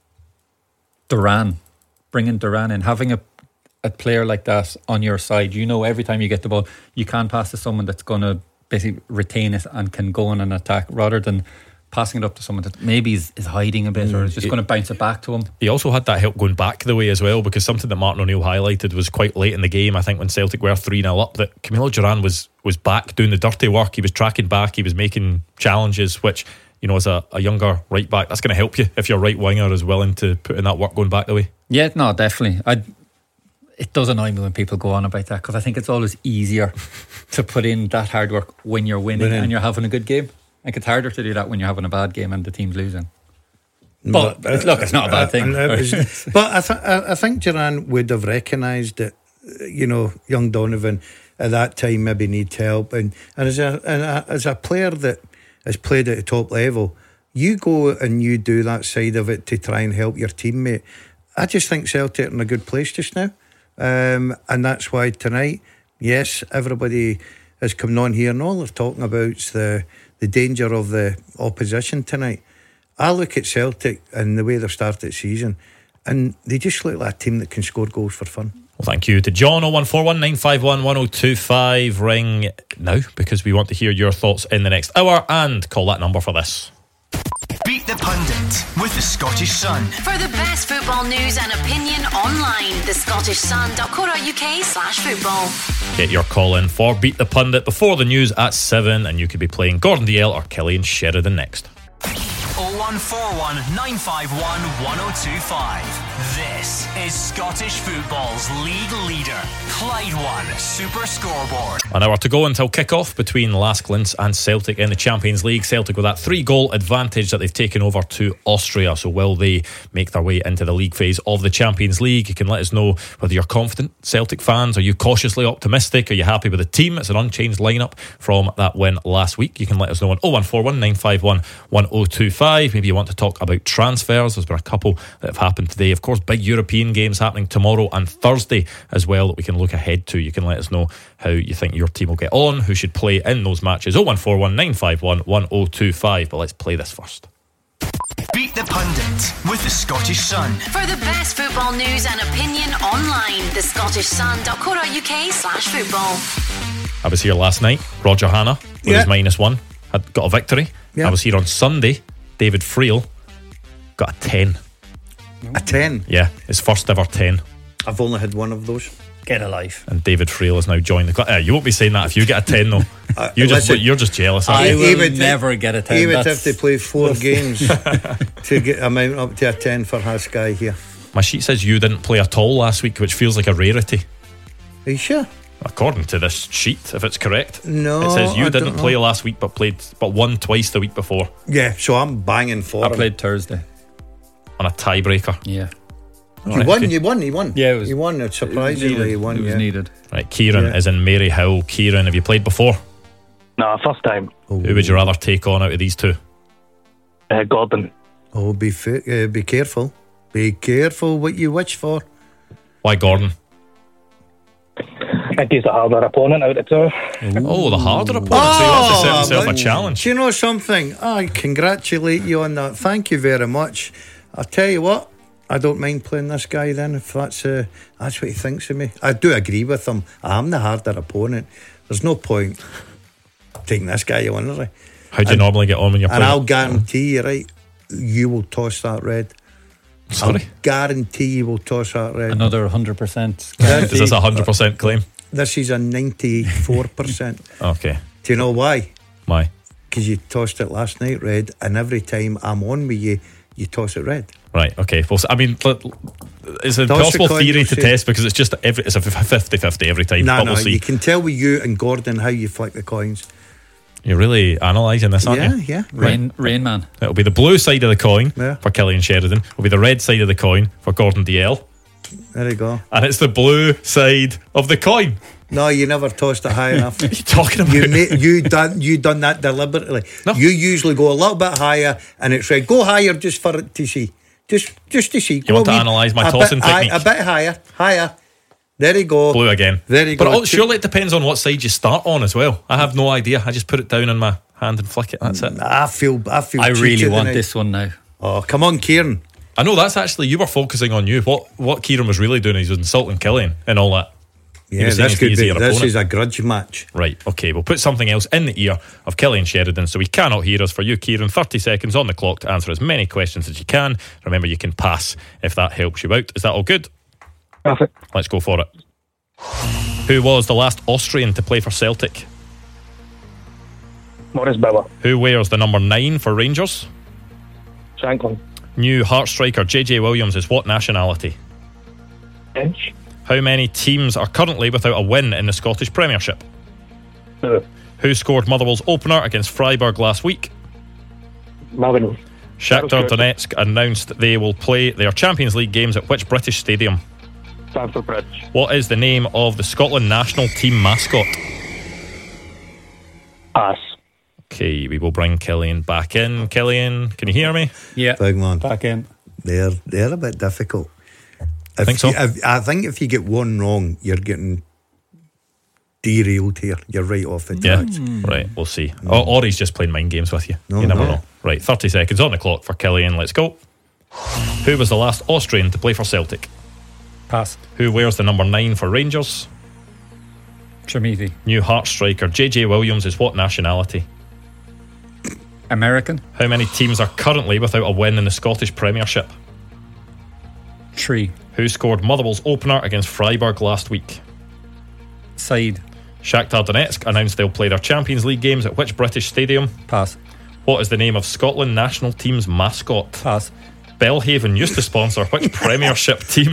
Duran. Bringing Duran in, having a, a player like that on your side, you know, every time you get the ball, you can pass to someone that's going to basically retain it and can go on an attack, rather than passing it up to someone that maybe is, is hiding a bit mm. or is just it, going to bounce it back to him. He also had that help going back the way as well, because something that Martin O'Neill highlighted was quite late in the game, I think when Celtic were three nil up, that Camilo Duran was, was back doing the dirty work. He was tracking back, he was making challenges, which, you know, as a, a younger right back, that's going to help you if your right winger is willing to put in that work going back the way. Yeah, no, definitely. I, it does annoy me when people go on about that, because I think it's always easier to put in that hard work when you're winning, winning and you're having a good game. Like, it's harder to do that when you're having a bad game and the team's losing. But, but look, it's not a bad thing. Uh, was, but I, th- I think Duran would have recognised that, you know, young Donovan at that time maybe needs help. And, and, as a, and a, as a player that has played at the top level, you go and you do that side of it to try and help your teammate. I just think Celtic are in a good place just now. Um, and that's why tonight, yes, everybody is coming on here and all they're talking about the, the danger of the opposition tonight. I look at Celtic and the way they've started the season, and they just look like a team that can score goals for fun. Well, thank you to John. oh one four one nine five one one oh two five. Ring now because we want to hear your thoughts in the next hour, and call that number for this. Beat the Pundit with the Scottish Sun. For the best football news and opinion online, the Scottish Sun dot co dot uk slash football. Get your call in for Beat the Pundit before the news at seven, and you could be playing Gordon Dalziel or Killian Sheridan next. oh one four one nine five one one oh two five. This is Scottish football's league leader, Clyde One Super Scoreboard. An hour to go until kick-off between Lask Linz and Celtic in the Champions League. Celtic with that three-goal advantage that they've taken over to Austria. So will they make their way into the league phase of the Champions League? You can let us know whether you're confident. Celtic fans, are you cautiously optimistic? Are you happy with the team? It's an unchanged lineup from that win last week. You can let us know on oh one four one nine five one one oh two five. Maybe you want to talk about transfers. There's been a couple that have happened today. Of course, big European games happening tomorrow and Thursday as well that we can look ahead to. You can let us know how you think your team will get on, who should play in those matches. oh one four one nine five one one oh two five. But let's play this first. Beat the Pundit with the Scottish Sun. For the best football news and opinion online, the Scottish Sun dot co dot uk slash football. I was here last night. Roger Hanna with Yeah. his minus one had got a victory. Yeah. I was here on Sunday. David Friel got a ten. A ten. Yeah, his first ever ten. I've only had one of those. Get a life. And David Friel has now joined the club. Uh, you won't be saying that if you get a ten though. Uh, you just, listen, you're just jealous. Aren't I you? will would- never get a ten. He would That's- have to play four games to get a mount up to a ten for Haskai here. My sheet says you didn't play at all last week, which feels like a rarity. Are you sure? According to this sheet, if it's correct. No, It says you I didn't don't play know. last week but played but won twice the week before Yeah, so I'm banging for I him. played Thursday. on a tiebreaker. Yeah. You Alright, won, okay. you won, you won. Yeah, it was- you won. It surprisingly, you won. It was yeah. needed. Right, Kieran Yeah. is in Maryhill. Kieran, have you played before? No, first time. Oh, Who would you rather take on out of these two? Uh, Gordon. oh be fa- uh, be careful. Be careful what you wish for. Why Gordon? I think he's a harder opponent out of the two. Oh, the harder opponent. so he wants to set himself a but- challenge. Do you know something? I congratulate you on that. Thank you very much. I'll tell you what, I don't mind playing this guy then if that's uh, that's what he thinks of me. I do agree with him. I'm the harder opponent. There's no point taking this guy on, is there? How do you normally get on when you're And playing? I'll guarantee you, right, you will toss that red. Sorry? I'll guarantee you will toss that red. Another one hundred percent. Is this a one hundred percent claim? This is a ninety-four percent. Okay. Do you know why? Why? Because you tossed it last night red, and every time I'm on with you, you toss it red. Right, okay. Well, I mean, it's an Toss impossible the coin, theory you'll to see. test because it's just every, it's a fifty-fifty every time. No, but no, we'll see. you can tell with you and Gordon how you flick the coins. You're really analysing this, aren't yeah, you? yeah. Rain, Rain Man. It'll be the blue side of the coin Yeah. for Killian Sheridan. It'll be the red side of the coin for Gordon Dalziel. There you go. And it's the blue side of the coin. No, you never tossed it high enough. What are you talking about? You ma- you done you done that deliberately. No. You usually go a little bit higher, and it's red. Go higher just for it to see, just just to see. You want Go to a wee- analyse my a tossing bit high- technique? A bit higher, higher. There you go. Blue again. There you but go. But surely it depends on what side you start on as well. I have no idea. I just put it down in my hand and flick it. That's it. I feel. I feel. I really cheated want tonight. this one now. Oh, come on, Kieran. I know that's actually, you were focusing on you. What what Kieran was really doing, he was insulting Killian and all that. He Yeah, was saying this he's could be. easier This opponent. is a grudge match. Right, okay, we'll put something else in the ear of Killian Sheridan so he cannot hear us. For you, Kieran, thirty seconds on the clock to answer as many questions as you can. Remember, you can pass if that helps you out. Is that all good? Perfect. Let's go for it. Who was the last Austrian to play for Celtic? Morris Bauer. Who wears the number nine for Rangers? Shanklin. New Heart striker J J Williams is what nationality? Bench. How many teams are currently without a win in the Scottish Premiership? Two. Who scored Motherwell's opener against Freiburg last week? Marvin. Shakhtar Donetsk announced they will play their Champions League games at which British stadium? Stamford Bridge. What is the name of the Scotland national team mascot? Pass. Okay, we will bring Killian back in. Killian, can you hear me? Yeah. Big man. Back in. They're they're a bit difficult. I think so. You, if, I think if you get one wrong, you're getting derailed here. You're right off the Yeah, tracks. right, we'll see. Or, or he's just playing mind games with you. No, you never no. know. Right, thirty seconds on the clock for Killian. Let's go. Who was the last Austrian to play for Celtic? Pass. Who wears the number nine for Rangers? Chermiti. New Hearts striker J J Williams is what nationality? American. How many teams are currently without a win in the Scottish Premiership? Three. Who scored Motherwell's opener against Freiburg last week? Side. Shakhtar Donetsk announced they'll play their Champions League games at which British stadium? Pass. What is the name of Scotland national team's mascot? Pass. Belhaven used to sponsor which Premiership team?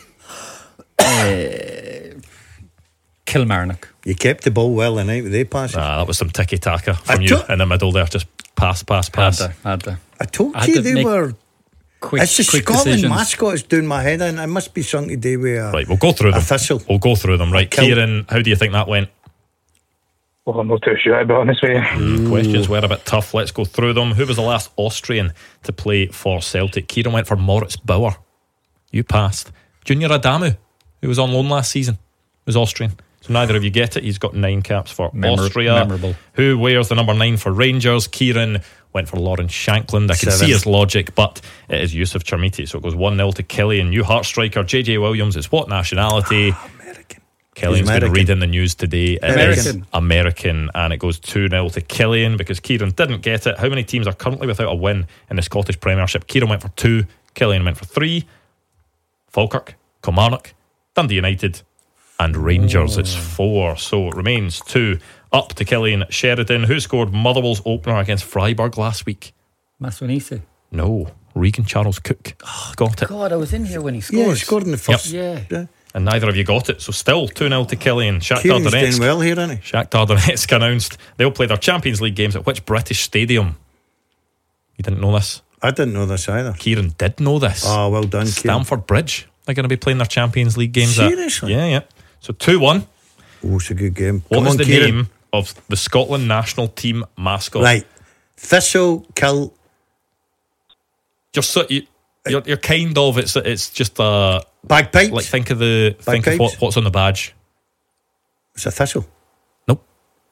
uh, Kilmarnock. You kept the ball well tonight with they passes. Ah, that was some tiki-taka from I you to- in the middle there. Just pass, pass, pass. Had to, had to. I told I had you to they make were. Quick, It's the quick Scotland decisions. mascot's doing my head in. It must be something to do with a, Right, we'll go through a them. thistle. We'll go through them. Right, Kill- Kieran, how do you think that went? Well, I'm not too sure, to be honest with you. Questions were a bit tough. Let's go through them. Who was the last Austrian to play for Celtic? Kieran went for Moritz Bauer. You passed. Junior Adamu, who was on loan last season, was Austrian. So neither of you get it. He's got nine caps for Memor- Austria. memorable. Who wears the number nine for Rangers? Kieran went for Lawrence Shankland. I can Seven. see his logic, but it is Yusuf Chermiti. So it goes one nil to Killian. New Hearts striker J J Williams is what nationality? American. Killian's going to American. read in the news today. It is American. American, and it goes two nil to Killian because Kieran didn't get it. How many teams are currently without a win in the Scottish Premiership? Kieran went for two, Killian went for three. Falkirk, Kilmarnock, Dundee United, and Rangers. It's four, so it remains two. Up to Killian Sheridan, who scored Motherwell's opener against Freiburg last week. Maswanise. No, Regan Charles Cook got it. God, I was in here when he scored. Yeah, he scored in the first. Yeah. Yeah. And neither of you got it, so still two nil to Killian. Shakhtar Kieran's doing Donetsk. well here, isn't he? Shakhtar Donetsk announced they'll play their Champions League games at which British stadium? You didn't know this? I didn't know this either. Kieran did know this. Oh, well done, Kieran. Stamford Bridge. They're going to be playing their Champions League games Seriously? at. Yeah, yeah. So two one. Oh, it's a good game. What Come is on, the Kieran. name of the Scotland national team mascot? Right. Thistle, Kill. You're, so, you, you're, you're kind of, it's it's just a, Bagpipes. like think of the, think of Bagpipes? what, what's on the badge. It's a thistle. Nope.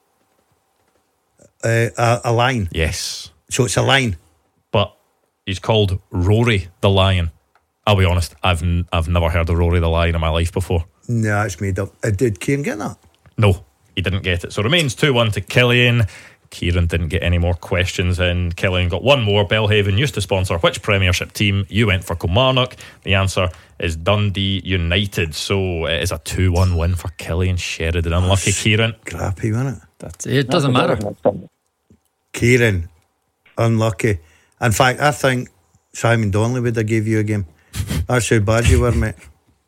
Uh, a, a line. Yes. So it's a line. But he's called Rory the Lion. I'll be honest, I've n- I've never heard of Rory the Lion in my life before. No, it's made up. Uh, did Kieran get that? No, he didn't get it. So it remains two one to Killian. Kieran didn't get any more questions in. Killian got one more. Belhaven used to sponsor which Premiership team? You went for Kilmarnock. The answer is Dundee United. So it is a two one win for Killian Sheridan. Unlucky Kieran. Crappy, wasn't it? That's it. It doesn't matter. Kieran, unlucky. In fact, I think Simon Donnelly would have gave you a game. That's how bad you were, mate.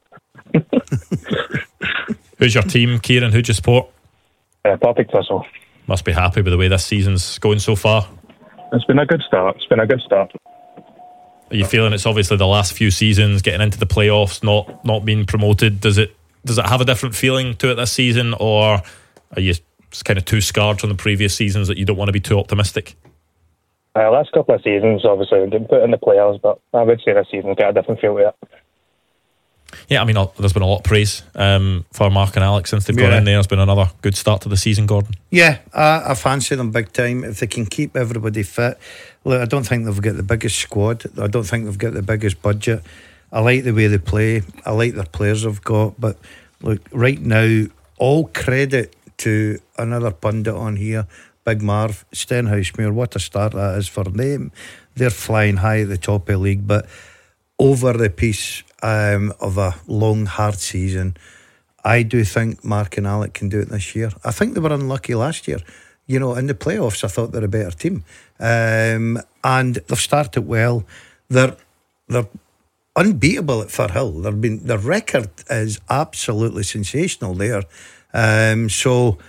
Who's your team, Kieran? Who'd you support? Uh, Partick Thistle. Must be happy with the way this season's going so far. It's been a good start. It's been a good start. Are you feeling it's obviously the last few seasons, getting into the playoffs, not not being promoted? Does it does it have a different feeling to it this season, or are you kind of too scarred from the previous seasons that you don't want to be too optimistic? Uh, last couple of seasons, obviously, we didn't put in the playoffs, but I would say this season's got a different feel to it. Yeah, I mean, uh, there's been a lot of praise um, for Mark and Alex since they've gone Yeah. in there. It's been another good start to the season, Gordon. Yeah, I, I fancy them big time. If they can keep everybody fit. Look, I don't think they've got the biggest squad. I don't think they've got the biggest budget. I like the way they play. I like their players they've got. But look, right now, all credit to another pundit on here, Big Marv, Stenhousemuir. What a start that is for them. They're flying high at the top of the league. But over the piece um, of a long, hard season, I do think Mark and Alec can do it this year. I think they were unlucky last year. You know, in the playoffs, I thought they're a better team. Um, and they've started well. They're they're unbeatable at Firhill. They've been, their record is absolutely sensational there. Um, so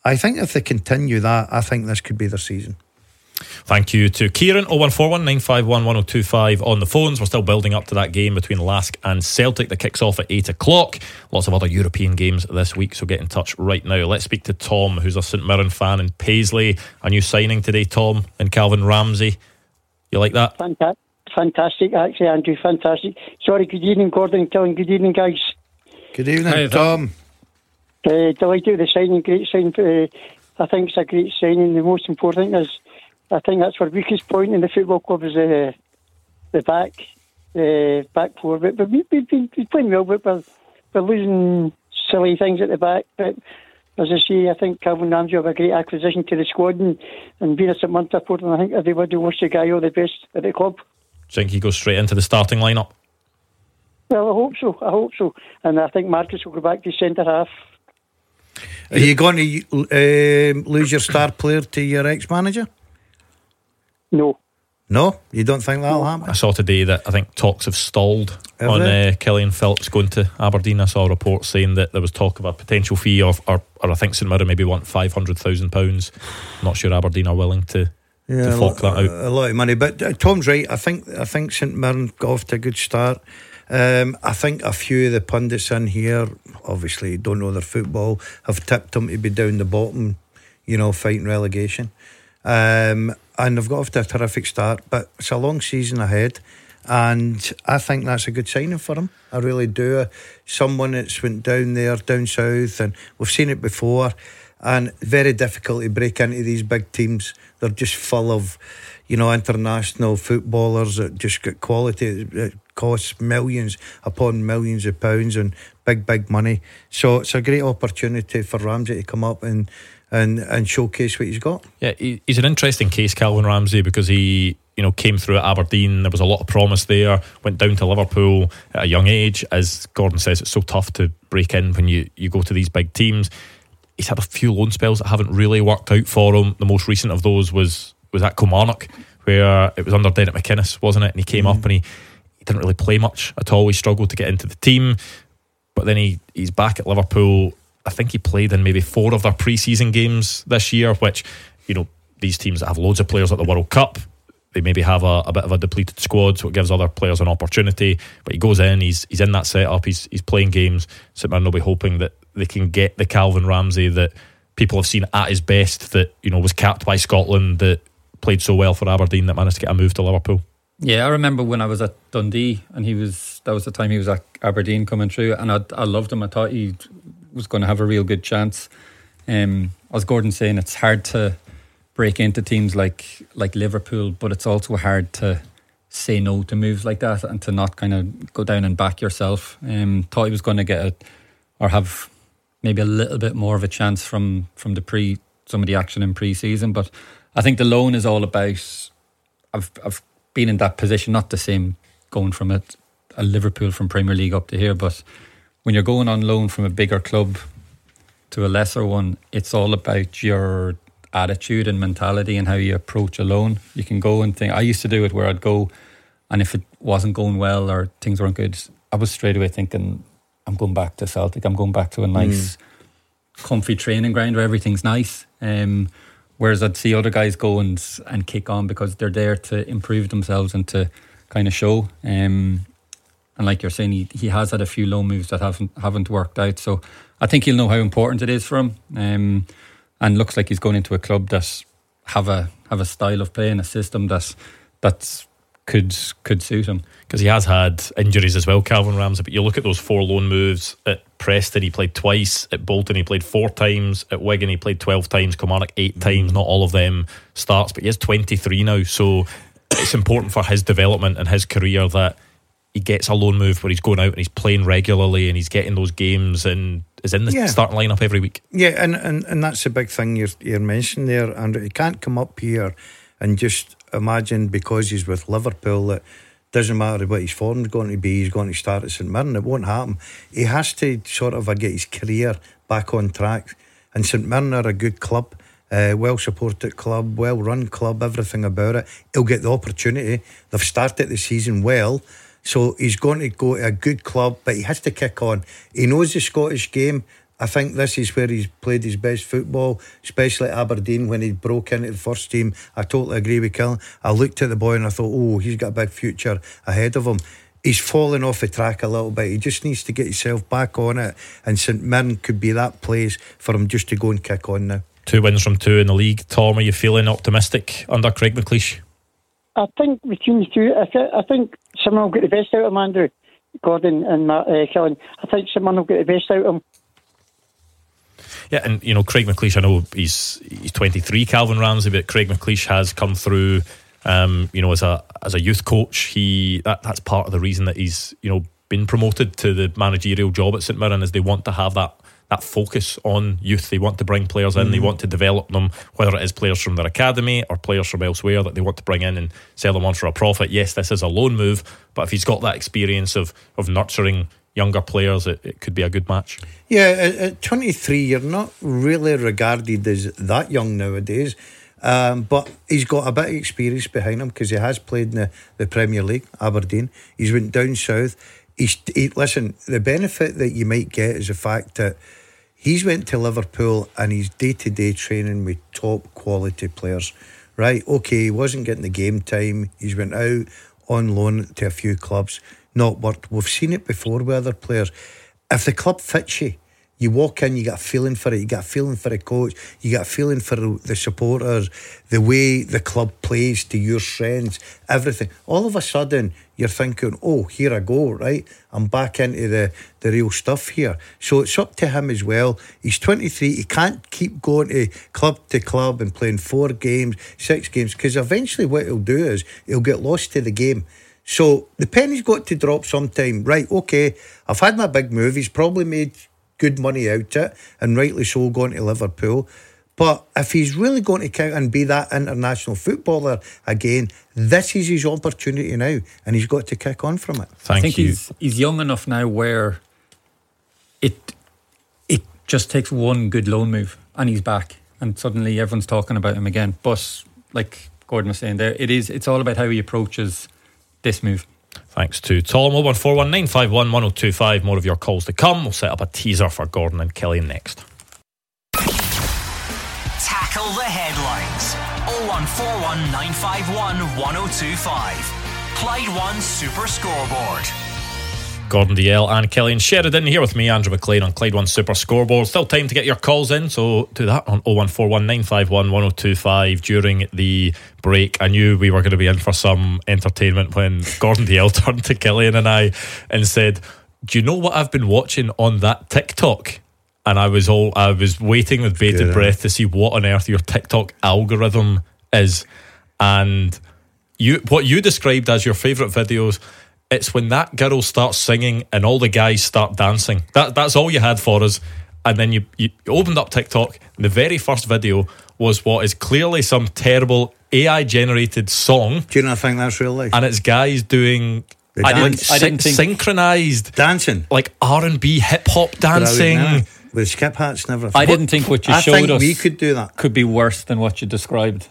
I think if they continue that, I think this could be their season. Thank you to Kieran. oh one four one, nine five one, one oh two five on the phones. We're still building up to that game between Lask and Celtic that kicks off at eight o'clock. Lots of other European games this week, so get in touch right now. Let's speak to Tom, who's a St Mirren fan in Paisley. A new signing today, Tom, and Calvin Ramsey. You like that? Fantastic, fantastic actually, Andrew, fantastic. Sorry, good evening, Gordon and Killen. Good evening, guys. Good evening, Hi, Tom. Uh, delighted with the signing, great signing. Uh, I think it's a great signing. The most important thing is, I think that's our weakest point in the football club is uh, the back, uh, back four. But, but we, we've been we're playing well, but we're, we're losing silly things at the back. But as I say, I think Calvin Ramsey have a great acquisition to the squad, and, and being a St Mirren supporter, I think everybody wishes the guy all the best at the club. Do you think he goes straight into the starting lineup? Well, I hope so. I hope so. And I think Marcus will go back to centre half. Are you going to um, lose your star player to your ex-manager? No. No? You don't think that'll happen? I saw today that I think talks have stalled Have on they? uh, Killian Phillips going to Aberdeen. I saw a report saying that there was talk of a potential fee of, or, or I think St Mirren maybe want five hundred thousand pounds. Not sure Aberdeen are willing to, Yeah, to a fork lot, that out. A lot of money, but uh, Tom's right. I think I think St Mirren got off to a good start. Um, I think a few of the pundits in here, obviously don't know their football, have tipped them to be down the bottom, you know, fighting relegation. Um, and they've got off to a terrific start, but it's a long season ahead, and I think that's a good signing for them. I really do. Uh, someone that's went down there, down south, and we've seen it before, and very difficult to break into these big teams. They're just full of, you know, international footballers that just got quality. It costs millions upon millions of pounds and big, big money. So it's a great opportunity for Ramsey to come up and and, and showcase what he's got. Yeah, he, he's an interesting case, Calvin Ramsey, because he, you know, came through at Aberdeen. There was a lot of promise there. Went down to Liverpool at a young age. As Gordon says, it's so tough to break in when you, you go to these big teams. He's had a few loan spells that haven't really worked out for him. The most recent of those was was at Kilmarnock, where it was under Derek McInnes, wasn't it? And he came mm. up and he, he didn't really play much at all. He struggled to get into the team, but then he he's back at Liverpool. I think he played in maybe four of their pre-season games this year, which, you know, these teams that have loads of players at the World Cup, they maybe have a, a bit of a depleted squad, so it gives other players an opportunity. But he goes in, he's he's in that setup, he's he's playing games. St Mirren will be hoping that they can get the Calvin Ramsey that people have seen at his best, that, you know, was capped by Scotland, that played so well for Aberdeen, that managed to get a move to Liverpool. Yeah, I remember when I was at Dundee, and he was that was the time he was at Aberdeen coming through, and I, I loved him. I thought he was going to have a real good chance. Um, as Gordon saying, it's hard to break into teams like like Liverpool, but it's also hard to say no to moves like that and to not kind of go down and back yourself. Um, thought he was going to get a, or have maybe a little bit more of a chance from from the pre some of the action in pre-season, but I think the loan is all about. I've I've been in that position, not the same going from a, a Liverpool from Premier League up to here, but when you're going on loan from a bigger club to a lesser one, it's all about your attitude and mentality and how you approach a loan. You can go and think, I used to do it where I'd go, and if it wasn't going well or things weren't good, I was straight away thinking, I'm going back to Celtic, I'm going back to a nice mm. comfy training ground where everything's nice. Um, whereas I'd see other guys go and, and kick on because they're there to improve themselves and to kind of show. Um, and like you're saying, he, he has had a few loan moves that haven't haven't worked out. So I think he'll know how important it is for him. Um, and looks like he's going into a club that have a have a style of play and a system that that's could could suit him. Because he has had injuries as well, Calvin Ramsey. But you look at those four loan moves at Preston, he played twice. At Bolton, he played four times. At Wigan, he played twelve times. Kilmarnock, eight times. Not all of them starts, but he is twenty-three now. So it's important for his development and his career that he gets a loan move where he's going out and he's playing regularly and he's getting those games and is in the yeah. starting lineup every week. Yeah, and, and, and that's the big thing you're, you're mentioning there, Andrew. He can't come up here and just imagine because he's with Liverpool that doesn't matter what his form's going to be, he's going to start at St Mirren. It won't happen. He has to sort of uh, get his career back on track. And St Mirren are a good club, uh, well supported club, well run club, everything about it. He'll get the opportunity. They've started the season well, so he's going to go to a good club, but he has to kick on. He knows the Scottish game. I think this is where he's played his best football, especially at Aberdeen when he broke into the first team. I totally agree with Killen. I looked at the boy and I thought, oh, he's got a big future ahead of him. He's fallen off the track a little bit. He just needs to get himself back on it, and St Mirren could be that place for him just to go and kick on now. Two wins from two in the league. Tom, are you feeling optimistic under Craig McLeish? I think between the two, I, th- I think someone will get the best out of him, Andrew, Gordon and Matt uh, Killen. I think someone will get the best out of him. Yeah, and you know, Craig McLeish, I know he's he's twenty-three, Calvin Ramsey, but Craig McLeish has come through, um, you know, as a as a youth coach. He that, that's part of the reason that he's, you know, been promoted to the managerial job at St Mirren, is they want to have that that focus on youth. They want to bring players in, mm. they want to develop them, whether it is players from their academy or players from elsewhere that they want to bring in and sell them on for a profit. Yes, this is a loan move, but if he's got that experience of of nurturing younger players, it, it could be a good match. Yeah, at, at twenty-three, you're not really regarded as that young nowadays, um, but he's got a bit of experience behind him because he has played in the, the Premier League, Aberdeen. He's went down south. He's he, listen, the benefit that you might get is the fact that he's went to Liverpool and he's day-to-day training with top quality players. Right, okay, he wasn't getting the game time. He's went out on loan to a few clubs. Not worked. We've seen it before with other players. If the club fits you, you walk in, you get a feeling for it, you get a feeling for the coach, you get a feeling for the supporters, the way the club plays to your strengths, everything. All of a sudden, you're thinking, oh, here I go, right? I'm back into the, the real stuff here. So it's up to him as well. He's twenty-three. He can't keep going to club to club and playing four games, six games, because eventually what he'll do is he'll get lost to the game. So the penny's got to drop sometime. Right, okay, I've had my big move. He's probably made good money out of it, and rightly so, going to Liverpool. But if he's really going to kick and be that international footballer again, this is his opportunity now, and he's got to kick on from it. Thank I think you. He's, he's young enough now where it it just takes one good loan move and he's back, and suddenly everyone's talking about him again. But like Gordon was saying there, it is it's all about how he approaches this move. Thanks to Tom. oh one four one nine five one one oh two five. More of your calls to come. We'll set up a teaser for Gordon and Kelly next. Tackle the headlines. oh one four one nine five one one oh two five. Clyde One Super Scoreboard. Gordon Dalziel and Kelly and Sheridan here with me, Andrew McLean, on Clyde One Super Scoreboard. Still time to get your calls in, so do that on oh one four one nine five one one oh two five. During the break, I knew we were going to be in for some entertainment when Gordon Dalziel turned to Killian and I and said, do you know what I've been watching on that TikTok? And I was all I was waiting with bated Good, breath to see what on earth your TikTok algorithm is. And you, what you described as your favourite videos, it's when that girl starts singing and all the guys start dancing. That that's all you had for us. And then you, you opened up TikTok, and the very first video was what is clearly some terrible A I generated song. Do you not think that's real life? And it's guys doing I like didn't, sy- I didn't think synchronized dancing, like R and B hip hop dancing with skip hats and everything. I didn't think what you I showed think us we could do that. Could be worse than what you described.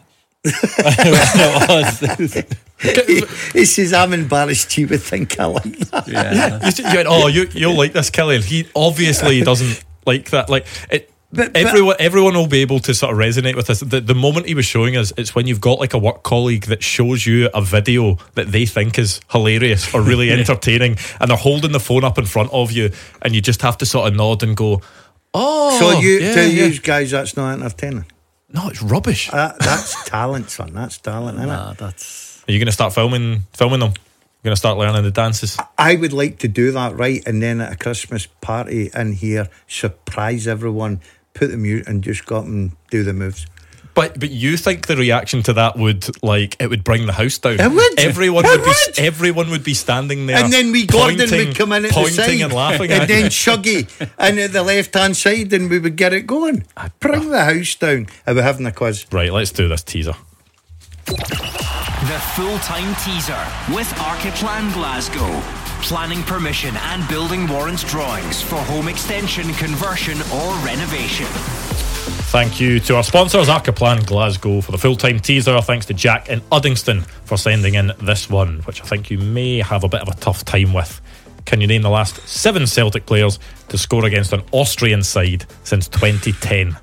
he, he says, I'm embarrassed you would think I like that. Yeah. you, you went, oh, you, you'll like this, Kelly. He obviously doesn't like that. Like it, but, but, everyone, everyone will be able to sort of resonate with this. The, the moment he was showing us, it's when you've got like a work colleague that shows you a video that they think is hilarious or really entertaining, and they're holding the phone up in front of you, and you just have to sort of nod and go, oh. So you, yeah, to yeah. you guys, that's not entertaining. No, it's rubbish. Uh, that's talent, son. That's talent, isn't nah, it? That's. Are you going to start filming filming them? You're going to start learning the dances? I would like to do that, right? And then at a Christmas party in here, surprise everyone, put the mute and just go up and do the moves. But but you think the reaction to that would like it would bring the house down? It would. Everyone it would, would. be everyone would be standing there, and then we Gordon would come in at the pointing side and laughing, and at then you. Shuggy and at the left hand side, and we would get it going. I'd bring the house down. Are we having a quiz? Right, let's do this teaser. The full-time teaser with Archiplan Glasgow. Planning permission and building warrant drawings for home extension, conversion or renovation. Thank you to our sponsors, Archiplan Glasgow, for the full-time teaser. Thanks to Jack in Uddingston for sending in this one, which I think you may have a bit of a tough time with Can you name the last seven Celtic players to score against an Austrian side since twenty ten?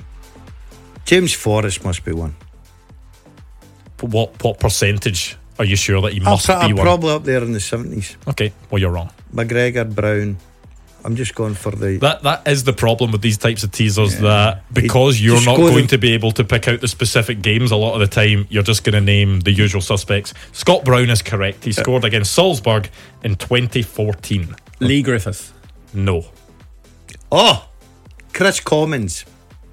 James Forrest must be one. What what percentage are you sure that he I'll must pro- be I'm one? probably up there in the seventies. Okay, well, you're wrong. McGregor, Brown. I'm just going for the... That That is the problem with these types of teasers, Yeah. that because you're Just not go going the- to be able to pick out the specific games a lot of the time, you're just going to name the usual suspects. Scott Brown is correct. He scored against Salzburg in twenty fourteen. Lee Griffiths. No. Oh! Chris Commons.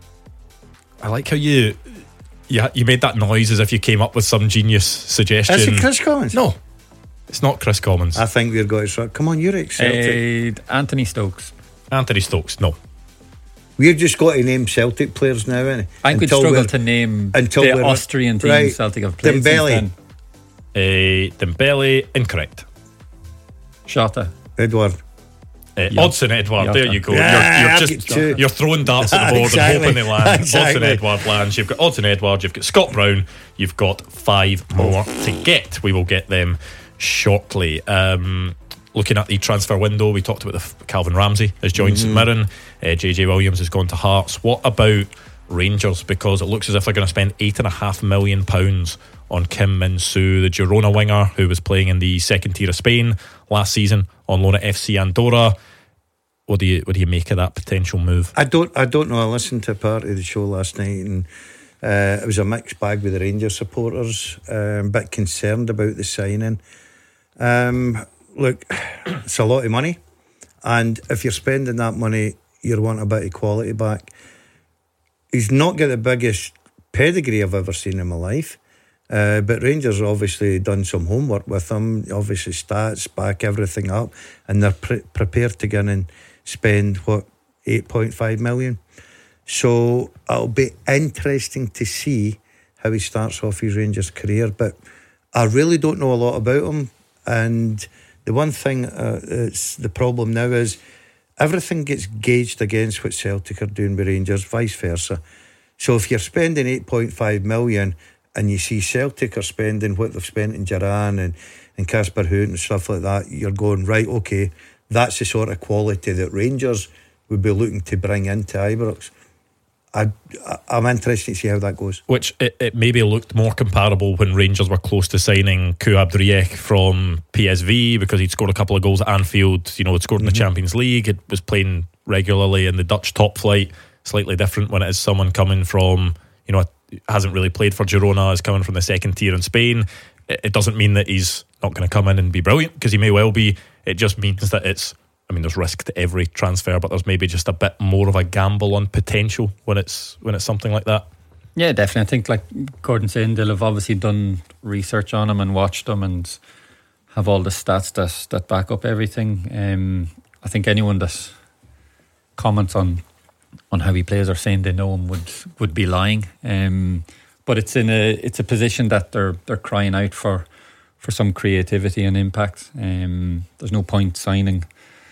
I like how you you, you made that noise as if you came up with some genius suggestion. Is it Chris Commons? No. It's not Chris Commons. I think we're going to... Come on, you're excited. Uh, Anthony Stokes. Anthony Stokes, no. We've just got to name Celtic players now, innit? I think we'd Until struggle we're- to name until the we're- Austrian team right. Celtic have played Dembele. since then. Uh, Dembele, incorrect. Shota. Edward. Uh, Yeah. Odson Edward, Yeah. there you go. Yeah, you're, I've you're got just two. you're throwing darts at the board Exactly. and hoping they land. Exactly. Odson Edward lands. You've got Odson Edward. You've got Scott Brown. You've got five more to get. We will get them shortly. Um, looking at the transfer window, we talked about the f- Calvin Ramsey has joined Mm-hmm. St Mirren. Uh, J J Williams has gone to Hearts. What about Rangers? Because it looks as if they're going to spend eight and a half million pounds on Kim Min-soo, the Girona winger who was playing in the second tier of Spain last season on loan at F C Andorra. What do you what do you make of that potential move? I don't I don't know. I listened to a part of the show last night and uh, it was a mixed bag with the Rangers supporters. Um, a bit concerned about the signing. Um, look, it's a lot of money, and if you're spending that money, you want a bit of quality back. He's not got the biggest pedigree I've ever seen in my life. Uh, but Rangers obviously done some homework with him, obviously stats, back everything up, and they're pre- prepared to go in and spend, what, eight point five million. So it'll be interesting to see how he starts off his Rangers career, but I really don't know a lot about him. And the one thing, uh, it's the problem now is everything gets gauged against what Celtic are doing with Rangers, vice versa. So if you're spending eight point five million and you see Celtic are spending what they've spent in Duran and, and Casper Hoot and stuff like that, you're going, right, okay, that's the sort of quality that Rangers would be looking to bring into Ibrox. I, I, I'm interested to see how that goes. Which it, it maybe looked more comparable when Rangers were close to signing Kuab Driek from P S V because he'd scored a couple of goals at Anfield. You know, had scored in the Champions League. It was playing regularly in the Dutch top flight. Slightly different when it is someone coming from, you know, hasn't really played for Girona, is coming from the second tier in Spain. It, it doesn't mean that he's not going to come in and be brilliant, because he may well be. It just means that it's, I mean, there's risk to every transfer, but there's maybe just a bit more of a gamble on potential when it's when it's something like that. Yeah, definitely. I think, like Gordon saying, they'll have obviously done research on him and watched him and have all the stats that that back up everything. Um, I think anyone that comments on on how he plays or saying they know him would would be lying. Um, but it's in a it's a position that they're they're crying out for for some creativity and impact. Um, there's no point signing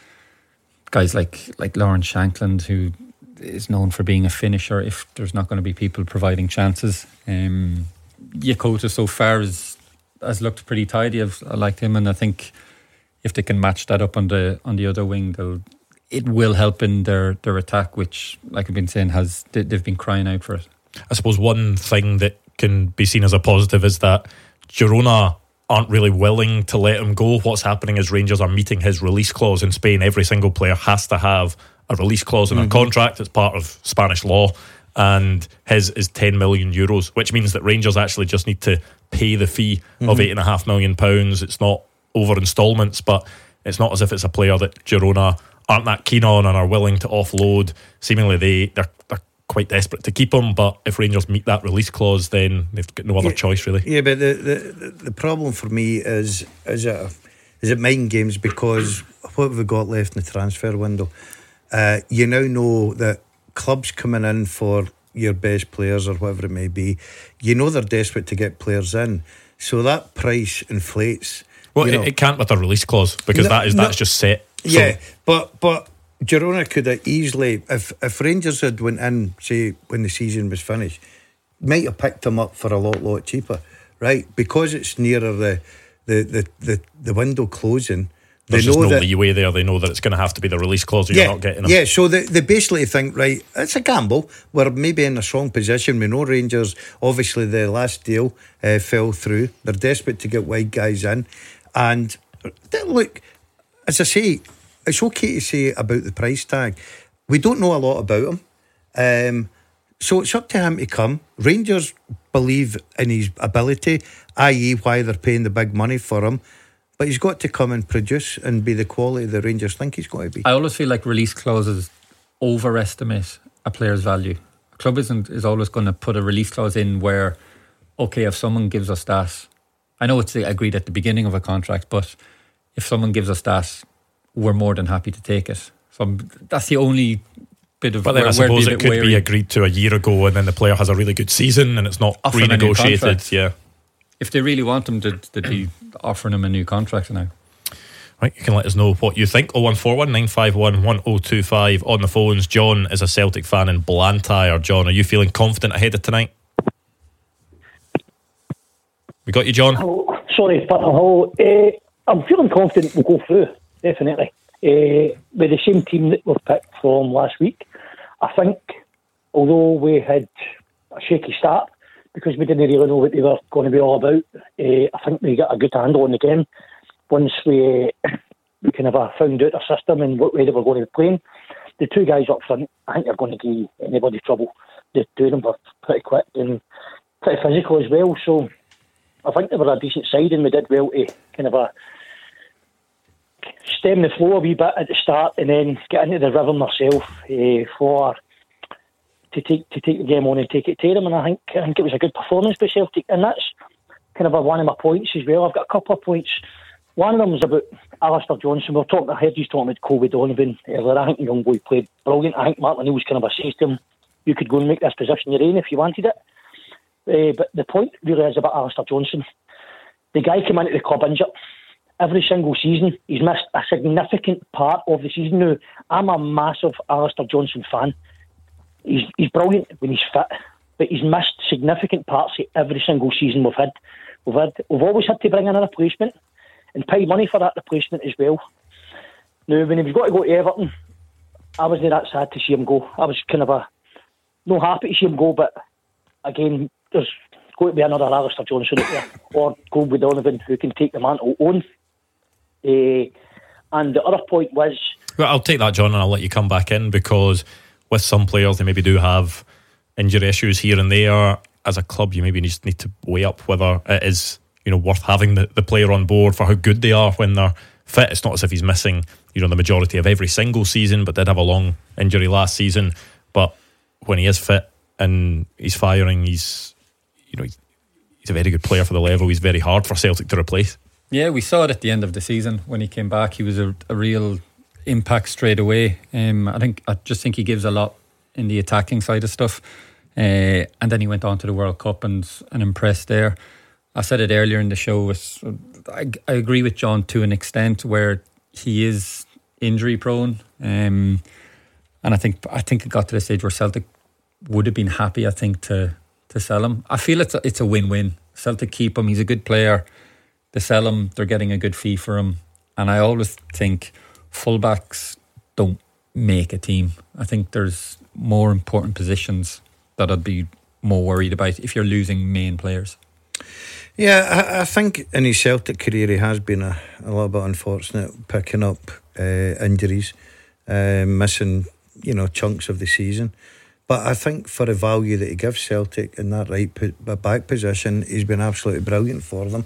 guys like like Lawrence Shankland, who is known for being a finisher, if there's not going to be people providing chances. Um, Yokota so far has has looked pretty tidy. I've I liked him, and I think if they can match that up on the on the other wing, they'll it will help in their, their attack, which, like I've been saying, has they, they've been crying out for it. I suppose one thing that can be seen as a positive is that Girona aren't really willing to let him go. What's happening is Rangers are meeting his release clause in Spain. Every single player has to have a release clause in mm-hmm. their contract. It's part of Spanish law, and his is ten million euros, which means that Rangers actually just need to pay the fee mm-hmm. of eight and a half million pounds. It's not over instalments, but it's not as if it's a player that Girona aren't that keen on and are willing to offload. Seemingly they, they're, they're quite desperate to keep him, but if Rangers meet that release clause, then they've got no other yeah, choice, really. Yeah, but the, the the problem for me is is it, is it mind games, because what have we got left in the transfer window? Uh, you now know that clubs coming in for your best players or whatever it may be, you know they're desperate to get players in, so that price inflates. Well, you it, know. it can't with a release clause, because No, that is no. that's just set. So Yeah, but but Girona could have easily, if if Rangers had went in, say when the season was finished, might have picked him up for a lot lot cheaper, right? Because it's nearer the the the the, the window closing. There's they know just no that, leeway there. They know that it's going to have to be the release clause or yeah, you're not getting them. Yeah, so they, they basically think, right, it's a gamble. We're maybe in a strong position. We know Rangers, obviously the last deal uh, fell through. They're desperate to get wide guys in. And look, as I say, it's okay to say about the price tag. We don't know a lot about him. Um, so it's up to him to come. Rangers believe in his ability, that is why they're paying the big money for him. But he's got to come and produce and be the quality the Rangers think he's going to be. I always feel like release clauses overestimate a player's value. A club isn't is always going to put a release clause in where, okay, if someone gives us that, I know it's agreed at the beginning of a contract, but if someone gives us that, we're more than happy to take it. So that's the only bit of. But then where, I suppose it it could wary. be agreed to a year ago, and then the player has a really good season, and it's not Offer him a new renegotiated. contract. Yeah. If they really want him, they'd, they'd be offering him a new contract now. Right, you can let us know what you think. oh one four one, nine five one, one oh two five on the phones. John is a Celtic fan in Blantyre. John, are you feeling confident ahead of tonight? We got you, John? Hello. Sorry, but hello. Uh, I'm feeling confident we'll go through, definitely. Uh, with the same team that we've picked from last week. I think, although we had a shaky start, because we didn't really know what they were going to be all about, uh, I think we got a good handle on the game once we, uh, we kind of uh, found out our system and what way they were going to be playing. The two guys up front, I think they're going to give anybody trouble. The two of them were pretty quick and pretty physical as well, so I think they were a decent side and we did well to kind of uh, stem the flow a wee bit at the start and then get into the rhythm ourselves uh, for to take to take the game on and take it to them. And I think I think it was a good performance by Celtic, and that's kind of a, one of my points as well. I've got a couple of points. One of them was about Alistair Johnston. We were talking. I heard you talking about Colby Donovan earlier. I think the young boy played brilliant. I think Martin O'Neill's kind of assessed him. You could go and make this position your own if you wanted it. Uh, but the point really is about Alistair Johnston. The guy came into the club injured. Every single season, he's missed a significant part of the season. Now, I'm a massive Alistair Johnston fan. He's he's brilliant when he's fit, but he's missed significant parts of every single season we've had. We've had we've always had to bring in a replacement and pay money for that replacement as well. Now, when he was got to go to Everton, I wasn't that sad to see him go. I was kind of a no happy to see him go, but again, there's going to be another Alistair Johnston out there, or Colby Donovan, who can take the mantle on. Uh, and the other point was, well, I'll take that, John, and I'll let you come back in, because with some players, they maybe do have injury issues here and there. As a club, you maybe just need to weigh up whether it is, you know, worth having the, the player on board for how good they are when they're fit. It's not as if he's missing, you know, the majority of every single season, but did have a long injury last season. But when he is fit and he's firing, he's, you know, he's, he's a very good player for the level. He's very hard for Celtic to replace. Yeah, we saw it at the end of the season when he came back. He was a, a real impact straight away. Um, I think I just think he gives a lot in the attacking side of stuff. Uh, and then he went on to the World Cup and and impressed there. I said it earlier in the show. Was, I, I agree with John to an extent where he is injury prone, um, and I think I think it got to the stage where Celtic would have been happy, I think, to to sell him. I feel it's a, it's a win-win. Celtic keep him. He's a good player. They sell him. They're getting a good fee for him. And I always think fullbacks don't make a team. I think there's more important positions that I'd be more worried about if you're losing main players. Yeah, I, I think in his Celtic career he has been a, a little bit unfortunate picking up uh, injuries, uh, missing, you know, chunks of the season. But I think for the value that he gives Celtic in that right po- back position, he's been absolutely brilliant for them.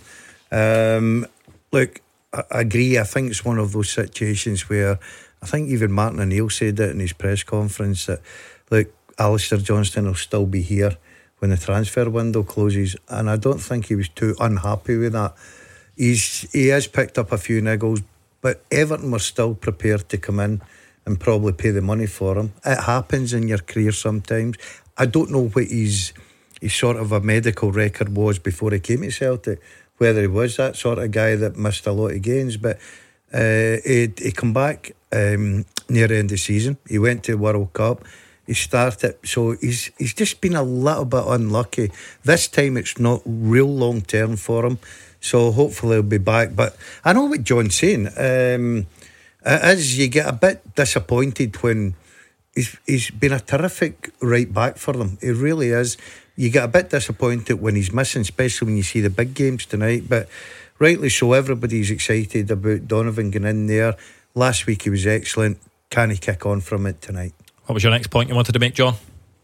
Um, look, I, I agree. I think it's one of those situations where I think even Martin O'Neill said it in his press conference that, look, Alistair Johnston will still be here when the transfer window closes, and I don't think he was too unhappy with that. He's he has picked up a few niggles, but Everton were still prepared to come in and probably pay the money for him. It happens in your career sometimes. I don't know what his his sort of a medical record was before he came to Celtic, whether he was that sort of guy that missed a lot of games, but uh, he he come back um, near the end of the season. He went to the World Cup. He started, so he's he's just been a little bit unlucky. This time it's not real long term for him. So hopefully he'll be back. But I know what John's saying. Um, it is, you get a bit disappointed when he's, he's been a terrific right back for them. He really is. You get a bit disappointed when he's missing, especially when you see the big games tonight. But rightly so, everybody's excited about Donovan getting in there. Last week he was excellent. Can he kick on from it tonight? What was your next point you wanted to make, John?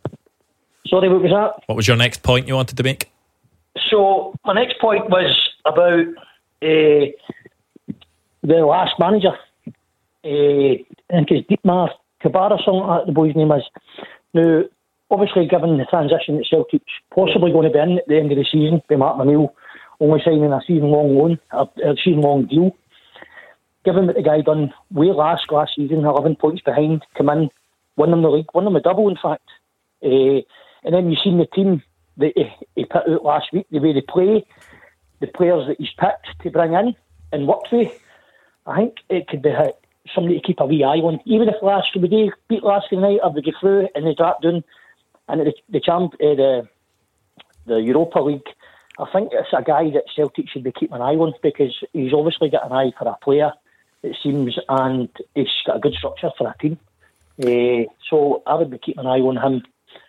Sorry, what was that? What was your next point you wanted to make? So, my next point was about uh, the last manager. Uh, I think it's Dietmar Kabar or something like that, the boy's name is. Now, obviously, given the transition that Celtic's possibly going to be in at the end of the season, by Martin O'Neill only signing a season-long loan, a, a season-long deal, given what the guy done way last last season, eleven points behind, come in, won them the league, won them a double, in fact. Uh, and then you've seen the team that he, he put out last week, the way they play, the players that he's picked to bring in and work with. I think it could be somebody to keep a wee eye on. Even if Lask, would they beat Lask tonight, or they go through and they drop down and the the champ, uh, the the Europa League, I think it's a guy that Celtic should be keeping an eye on, because he's obviously got an eye for a player, it seems, and he's got a good structure for a team. Uh, so I would be keeping an eye on him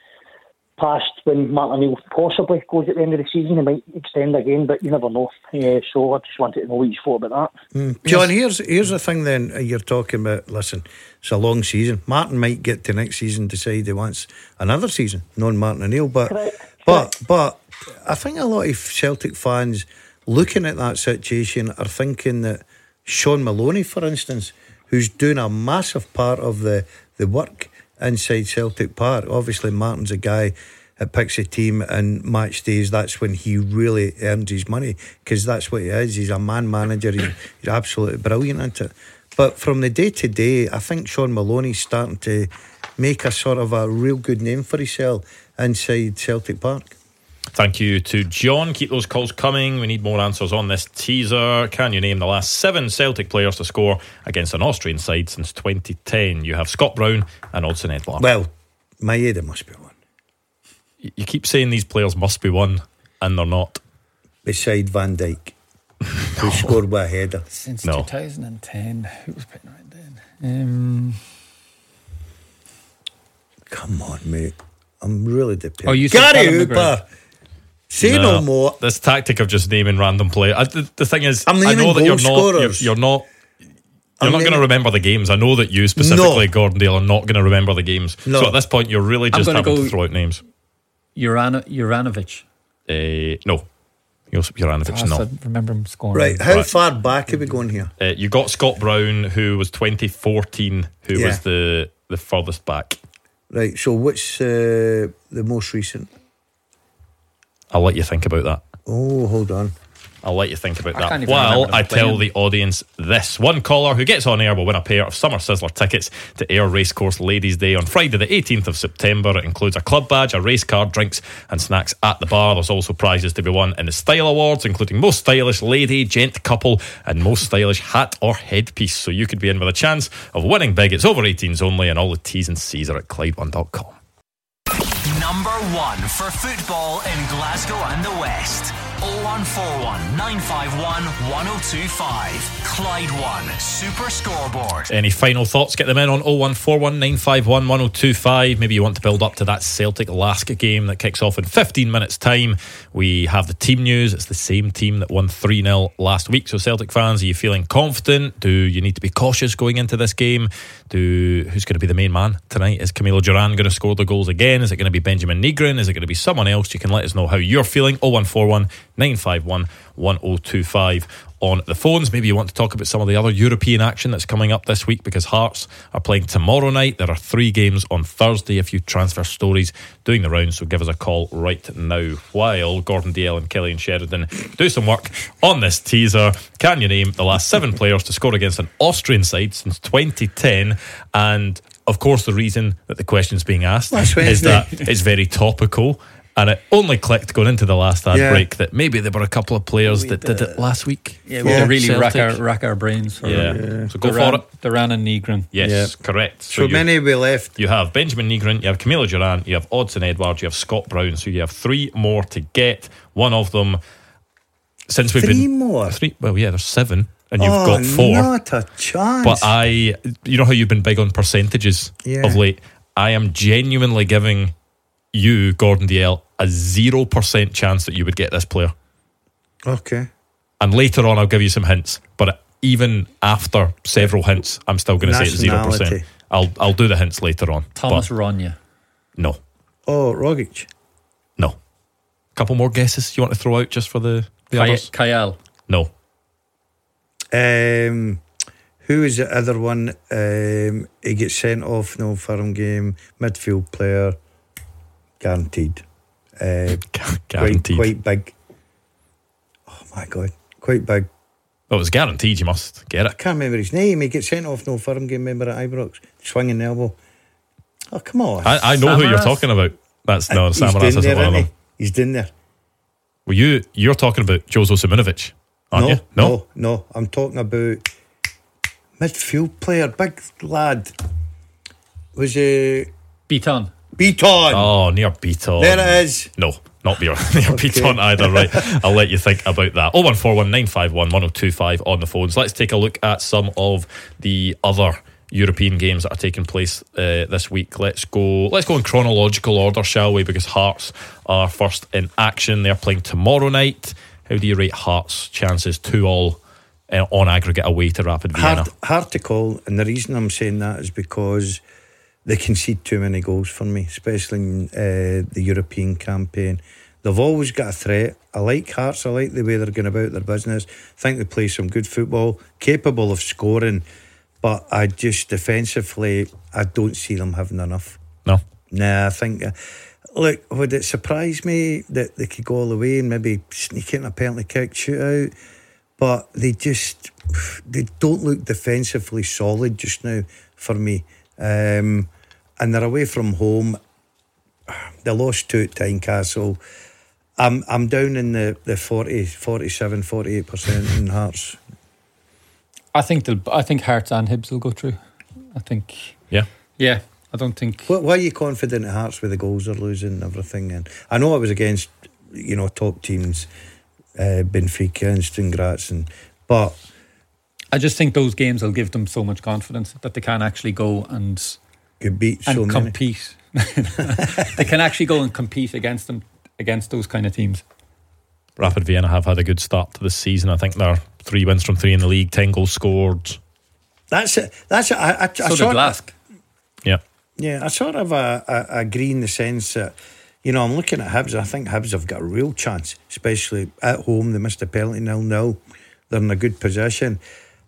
past when Martin O'Neill possibly goes at the end of the season. He might extend again, but you never know. Uh, so I just wanted to know what you thought about that. Mm. John, here's here's the thing then, you're talking about, listen, it's a long season. Martin might get to next season, decide he wants another season, non Martin O'Neill, but Correct. but Correct. but I think a lot of Celtic fans looking at that situation are thinking that Sean Maloney, for instance, who's doing a massive part of the, the work inside Celtic Park. Obviously Martin's a guy that picks a team and match days, that's when he really earns his money, because that's what he is. He's a man manager. He's, he's absolutely brilliant at it. But from the day to day, I think Sean Maloney's starting to make a sort of a real good name for himself inside Celtic Park. Thank you to John. Keep those calls coming. We need more answers on this teaser. Can you name the last seven Celtic players to score against an Austrian side since twenty ten? You have Scott Brown and Odsonne Edouard. Well, Maeda must be one. You keep saying these players must be one, and they're not. Beside Van Dijk, who scored with a header. Since no. twenty ten, who was putting right then? Um, Come on, mate. I'm really dependent. Oh, you Gary Hooper. Say no, no more. This tactic of just naming random players. I, the, the thing is, I'm I know that you're not. You're, you're not. You're I'm not going to remember the games. I know that you specifically, no. Gordon Dale, are not going to remember the games. No. So at this point, you're really just having to throw out names. Urano, Juranovic. Uh, no. Josip Juranovic, oh, no. I remember him scoring. Right, how right. far back are we going here? Uh, you got Scott Brown, who was twenty fourteen, who yeah. was the, the furthest back. Right, so what's uh, the most recent? I'll let you think about that. Oh, hold on. I'll let you think about I that while I tell the audience this. One caller who gets on air will win a pair of Summer Sizzler tickets to Ayr Racecourse Ladies' Day on Friday the eighteenth of September. It includes a club badge, a race card, drinks and snacks at the bar. There's also prizes to be won in the Style Awards, including Most Stylish Lady, Gent Couple and Most Stylish Hat or Headpiece. So you could be in with a chance of winning big. It's over eighteens only, and all the T's and C's are at Clyde one dot com. Number one for football in Glasgow and the West. oh one four one, nine five one, one oh two five. Clyde One Super Scoreboard. Any final thoughts? Get them in on oh one four one, nine five one, one oh two five. Maybe you want to build up to that Celtic Lask game that kicks off in fifteen minutes time. We have the team news. It's the same team that won three nil last week. So Celtic fans, are you feeling confident? Do you need to be cautious going into this game? Do Who's going to be the main man tonight? Is Camilo Duran going to score the goals again? Is it going to be Benjamin Nygren? Is it going to be someone else? You can let us know how you're feeling. oh one four one, nine five one, one oh two five on the phones. Maybe you want to talk about some of the other European action that's coming up this week, because Hearts are playing tomorrow night. There are three games on Thursday. A few transfer stories doing the rounds, so give us a call right now while Gordon Dalziel and Kelly and Sheridan do some work on this teaser. Can you name the last seven players to score against an Austrian side since twenty ten? And of course the reason that the question's being asked is that it's very topical. And it only clicked going into the last ad yeah. break that maybe there were a couple of players that did it last week. Yeah, we yeah. really rack our, rack our brains. For yeah. yeah. So go Duran, for it. Duran and Nygren. Yes, yeah. correct. So, so you, many we left. You have Benjamin Nygren, you have Camilo Duran, you have Odsonne Edouard, you have Scott Brown. So you have three more to get. One of them, since we've three been more. Three. Well, yeah, there's seven, and you've oh, got four. Not a chance. But I, you know how you've been big on percentages yeah. of late. I am genuinely giving you, Gordon Dalziel, a zero percent chance that you would get this player. Okay. And later on, I'll give you some hints. But even after several hints, I'm still going to say it's zero percent. I'll I'll do the hints later on. Thomas Ronya. No. Oh, Rogic. No. Couple more guesses you want to throw out just for the, the Kay- others? Kyle. No. Um, who is the other one? Um, he gets sent off. No firm game. Midfield player. Guaranteed. Uh, guaranteed. Quite, quite big. Oh my God. Quite big. Well, it was guaranteed. You must get it. I can't remember his name. He gets sent off. No firm game. Member at Ibrox. Swinging the elbow. Oh, come on. I, I know Samaras? who you're talking about. That's no, He's Samaras isn't there, one of them. he? He's down there. Well, you, you're talking about Jozo Simunovic, aren't no, you? No? no, no. I'm talking about midfield player, big lad. Was a Beaton. Beaton. Oh, near Beaton. There it is. No, not near, near Okay. Beaton either, right? I'll let you think about that. oh one four one nine five one one oh two five on the phones. Let's take a look at some of the other European games that are taking place uh, this week. Let's go Let's go in chronological order, shall we? Because Hearts are first in action. They're playing tomorrow night. How do you rate Hearts' chances two all uh, on aggregate away to Rapid Vienna? Hard, hard to call, and the reason I'm saying that is because they concede too many goals for me, especially in uh, the European campaign. They've always got a threat. I like Hearts. I like the way they're going about their business. I think they play some good football, capable of scoring, but I just defensively, I don't see them having enough. No? Nah, I think... Uh, look, would it surprise me that they could go all the way and maybe sneak in a penalty kick shootout? But they just... They don't look defensively solid just now for me. Um, and they're away from home. They lost two at Tynecastle. I'm I'm down in the, the forty, forty-seven, forty-eight percent in Hearts. I think they'll, I think Hearts and Hibs will go through. I think. Yeah. Yeah. I don't think. Why, why are you confident at Hearts with the goals they're losing and everything? And I know I was against, you know, top teams, uh, Benfica and Sturm Graz, and but I just think those games will give them so much confidence that they can actually go and could beat and so many. compete. They can actually go and compete against them, against those kind of teams. Rapid Vienna have had a good start to the season. I think they're three wins from three in the league, ten goals scored. That's it. That's it. I, I, I So did sort Lask. Yeah. Yeah, I sort of uh, uh, agree in the sense that, you know, I'm looking at Hibs. I think Hibs have got a real chance, especially at home. They missed a penalty nil nil. They're in a good position.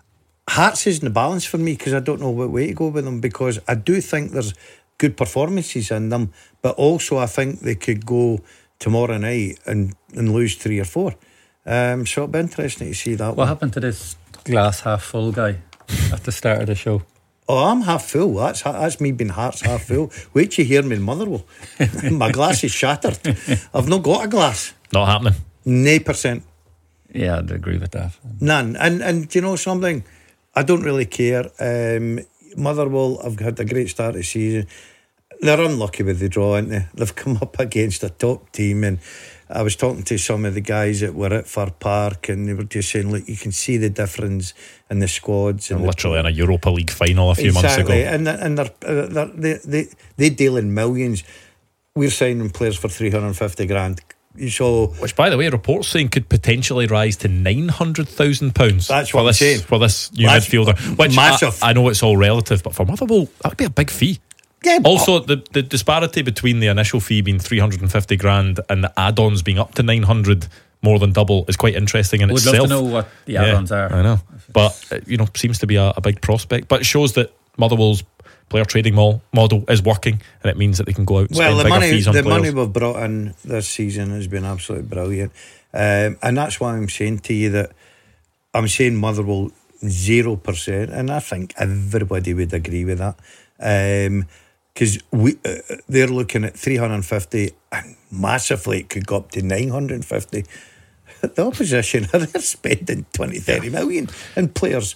Hearts is in the balance for me because I don't know what way to go with them, because I do think there's good performances in them, but also I think they could go tomorrow night and, and lose three or four. Um, so it'll be interesting to see that. What one. happened to this glass half full guy at the start of the show? Oh, I'm half full. That's that's me being Hearts half full. Wait till you hear me in Motherwell. My glass is shattered. I've not got a glass. Not happening. Nine percent. Yeah, I'd agree with that. None. And and do you know something? I don't really care. Um, Motherwell have had a great start to the season. They're unlucky with the draw, aren't they? They've come up against a top team, and I was talking to some of the guys that were at Fir Park, and they were just saying, look, you can see the difference in the squads. And literally in a Europa League final a few exactly. months ago. And and they're, uh, they're, they they they deal in millions. We're signing players for three hundred fifty grand. So, which, by the way, reports saying could potentially rise to nine hundred thousand pounds. That's for what I'm this, saying. for this new That's midfielder. Which massive. I, I know it's all relative, but for Motherwell, that would be a big fee. Yeah. Also, the, the disparity between the initial fee being three hundred fifty grand and the add-ons being up to nine hundred, more than double, is quite interesting in We'd itself. love to know what the add-ons yeah, are. I know, but uh, you know, seems to be a, a big prospect. But it shows that Motherwell's player trading model model is working, and it means that they can go out and well, spend the bigger money fees on the players. money we've brought in this season has been absolutely brilliant, um, and that's why I'm saying to you that I'm saying Motherwell zero percent, and I think everybody would agree with that. Um, Because we uh, they're looking at three hundred fifty, and massively it could go up to nine hundred fifty. The opposition are they're spending twenty, thirty million in players,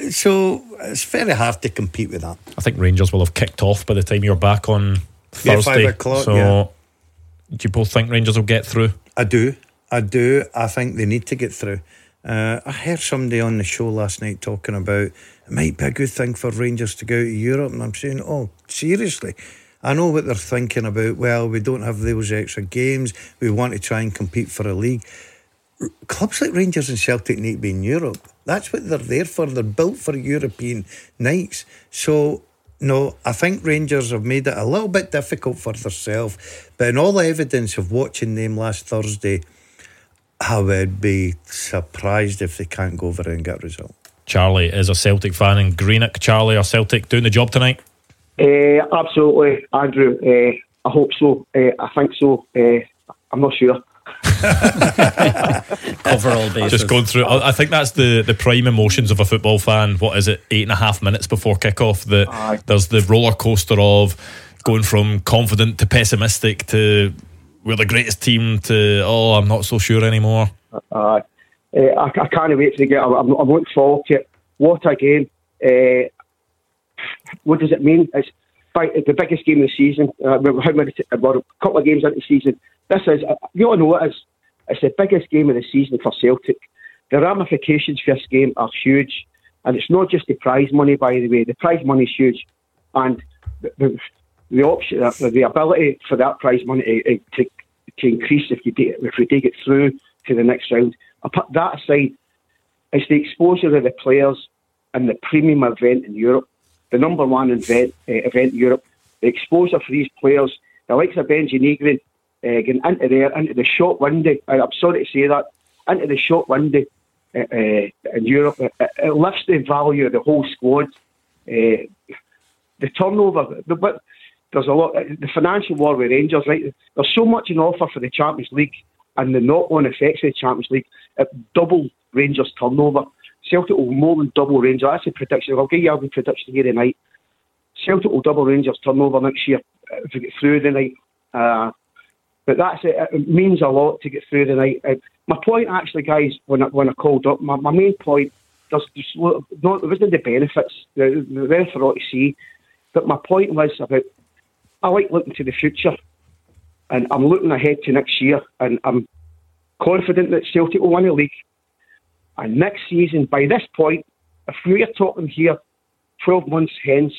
so it's very hard to compete with that. I think Rangers will have kicked off by the time you're back on Yeah, Thursday. five o'clock, so, yeah. do you both think Rangers will get through? I do. I do. I think they need to get through. Uh, I heard somebody on the show last night talking about it might be a good thing for Rangers to go out to Europe, and I'm saying, oh, seriously? I know what they're thinking about. Well, we don't have those extra games. We want to try and compete for a league. R- clubs like Rangers and Celtic need to be in Europe. That's what they're there for. They're built for European nights. So, no, I think Rangers have made it a little bit difficult for themselves. But in all the evidence of watching them last Thursday, I would be surprised if they can't go over and get a result. Charlie is a Celtic fan in Greenock. Charlie, are Celtic doing the job tonight? Uh, absolutely, Andrew. Uh, I hope so. Uh, I think so. Uh, I'm not sure. Cover all bases. Just going through. I think that's the, the prime emotions of a football fan. What is it? Eight and a half minutes before kickoff. That Aye. there's the roller coaster of going from confident to pessimistic to we're the greatest team to oh I'm not so sure anymore. Uh, uh, I, I can't wait to get. I'm, I'm looking forward to it. What a game! Uh, what does it mean? It's, it's the biggest game of the season. Uh, we're, how many, we're a couple of games into the season. This is, uh, you all know it is. It's the biggest game of the season for Celtic. The ramifications for this game are huge, and it's not just the prize money. By the way, the prize money is huge, and the, the, the option, uh, the ability for that prize money uh, to, to increase if you take, if we take it through to the next round. Apart that aside, it's the exposure of the players and the premium event in Europe. The number one event, uh, event in Europe, the exposure for these players, the likes of Benji Negrin, uh, getting into there, into the shop window, I'm sorry to say that, into the shop window uh, uh, in Europe, it, it lifts the value of the whole squad. Uh, the turnover, the, but there's a lot, the financial war with Rangers, right? There's so much in offer for the Champions League, and the knock-on effects of the Champions League, it double Rangers' turnover. Celtic will more than double Rangers. That's a prediction. I'll give you a prediction here tonight. Celtic will double Rangers' turnover next year if we get through the night. Uh, but that's it. It means a lot to get through the night. Uh, my point, actually, guys, when I, when I called up, my, my main point, there's, there's no, there wasn't the benefits. They're, they're there for all to see. But my point was about, I like looking to the future. And I'm looking ahead to next year. And I'm confident that Celtic will win the league. And next season, by this point, if we are talking here twelve months hence,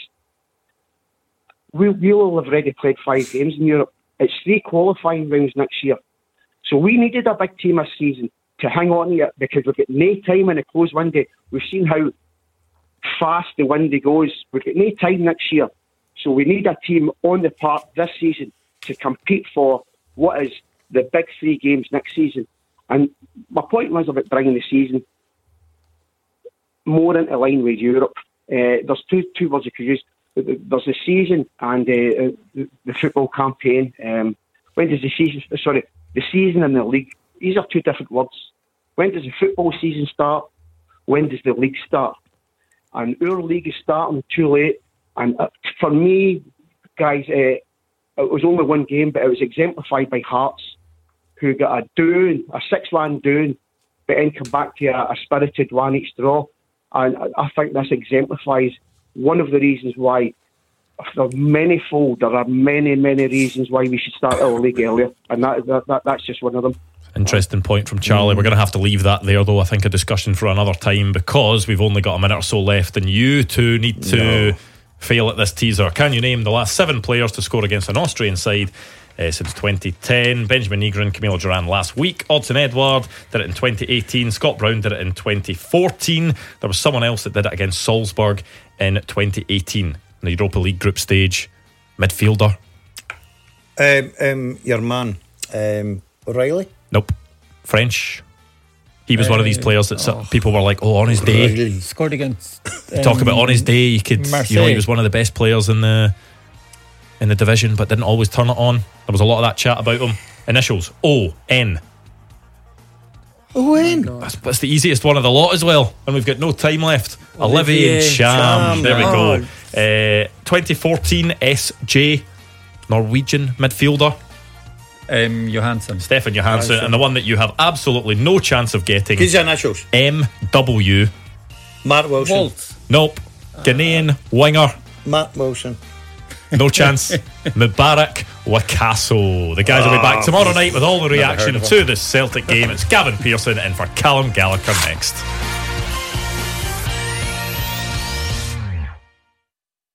we will have already played five games in Europe. It's three qualifying rounds next year. So we needed a big team this season to hang on to it because we've got no time in a closed window. We've seen how fast the window goes. We've got no time next year. So we need a team on the park this season to compete for what is the big three games next season. And my point was about bringing the season more into line with Europe. Uh, there's two two words you could use. There's the season and uh, the, the football campaign. Um, when does the season? Sorry, the season and the league. These are two different words. When does the football season start? When does the league start? And our league is starting too late. And uh, for me, guys, uh, it was only one game, but it was exemplified by Hearts, who got a doing, a six-one doing, but then come back to a, a spirited one each draw. And I, I think this exemplifies one of the reasons why, there are manifold, there are many, many reasons why we should start our league earlier. And that, that, that that's just one of them. Interesting point from Charlie. We're going to have to leave that there, though. I think a discussion for another time, because we've only got a minute or so left, and you two need to no. fail at this teaser. Can you name the last seven players to score against an Austrian side Uh, since twenty ten? Benjamin Negrin, Camilo Duran last week. Odsonne Edouard did it in twenty eighteen. Scott Brown did it in twenty fourteen. There was someone else that did it against Salzburg in twenty eighteen in the Europa League group stage. Midfielder. Um, um, your man, um, O'Reilly? Nope. French. He was uh, one of these players that oh, people were like, oh, on his day. Really? Scored against. Um, Talk about on his day. You could, Marseille. You know, he was one of the best players in the. in the division, but didn't always turn it on. There was a lot of that chat about him. Initials O N. O N. Oh, that's, that's the easiest one of the lot as well, and we've got no time left. Olivier Cham. There we go. Uh, twenty fourteen S J, Norwegian midfielder. Um, Johansson. Stefan Johansson, and the one that you have absolutely no chance of getting. His initials. M W. Mark Wilson. Waltz. Nope. Ghanaian winger. Mark Wilson. No chance. Mubarak Wacasso. The guys will be back tomorrow night with all the Never reaction heard of to the Celtic game. It's Gavin Pearson in for Callum Gallagher next.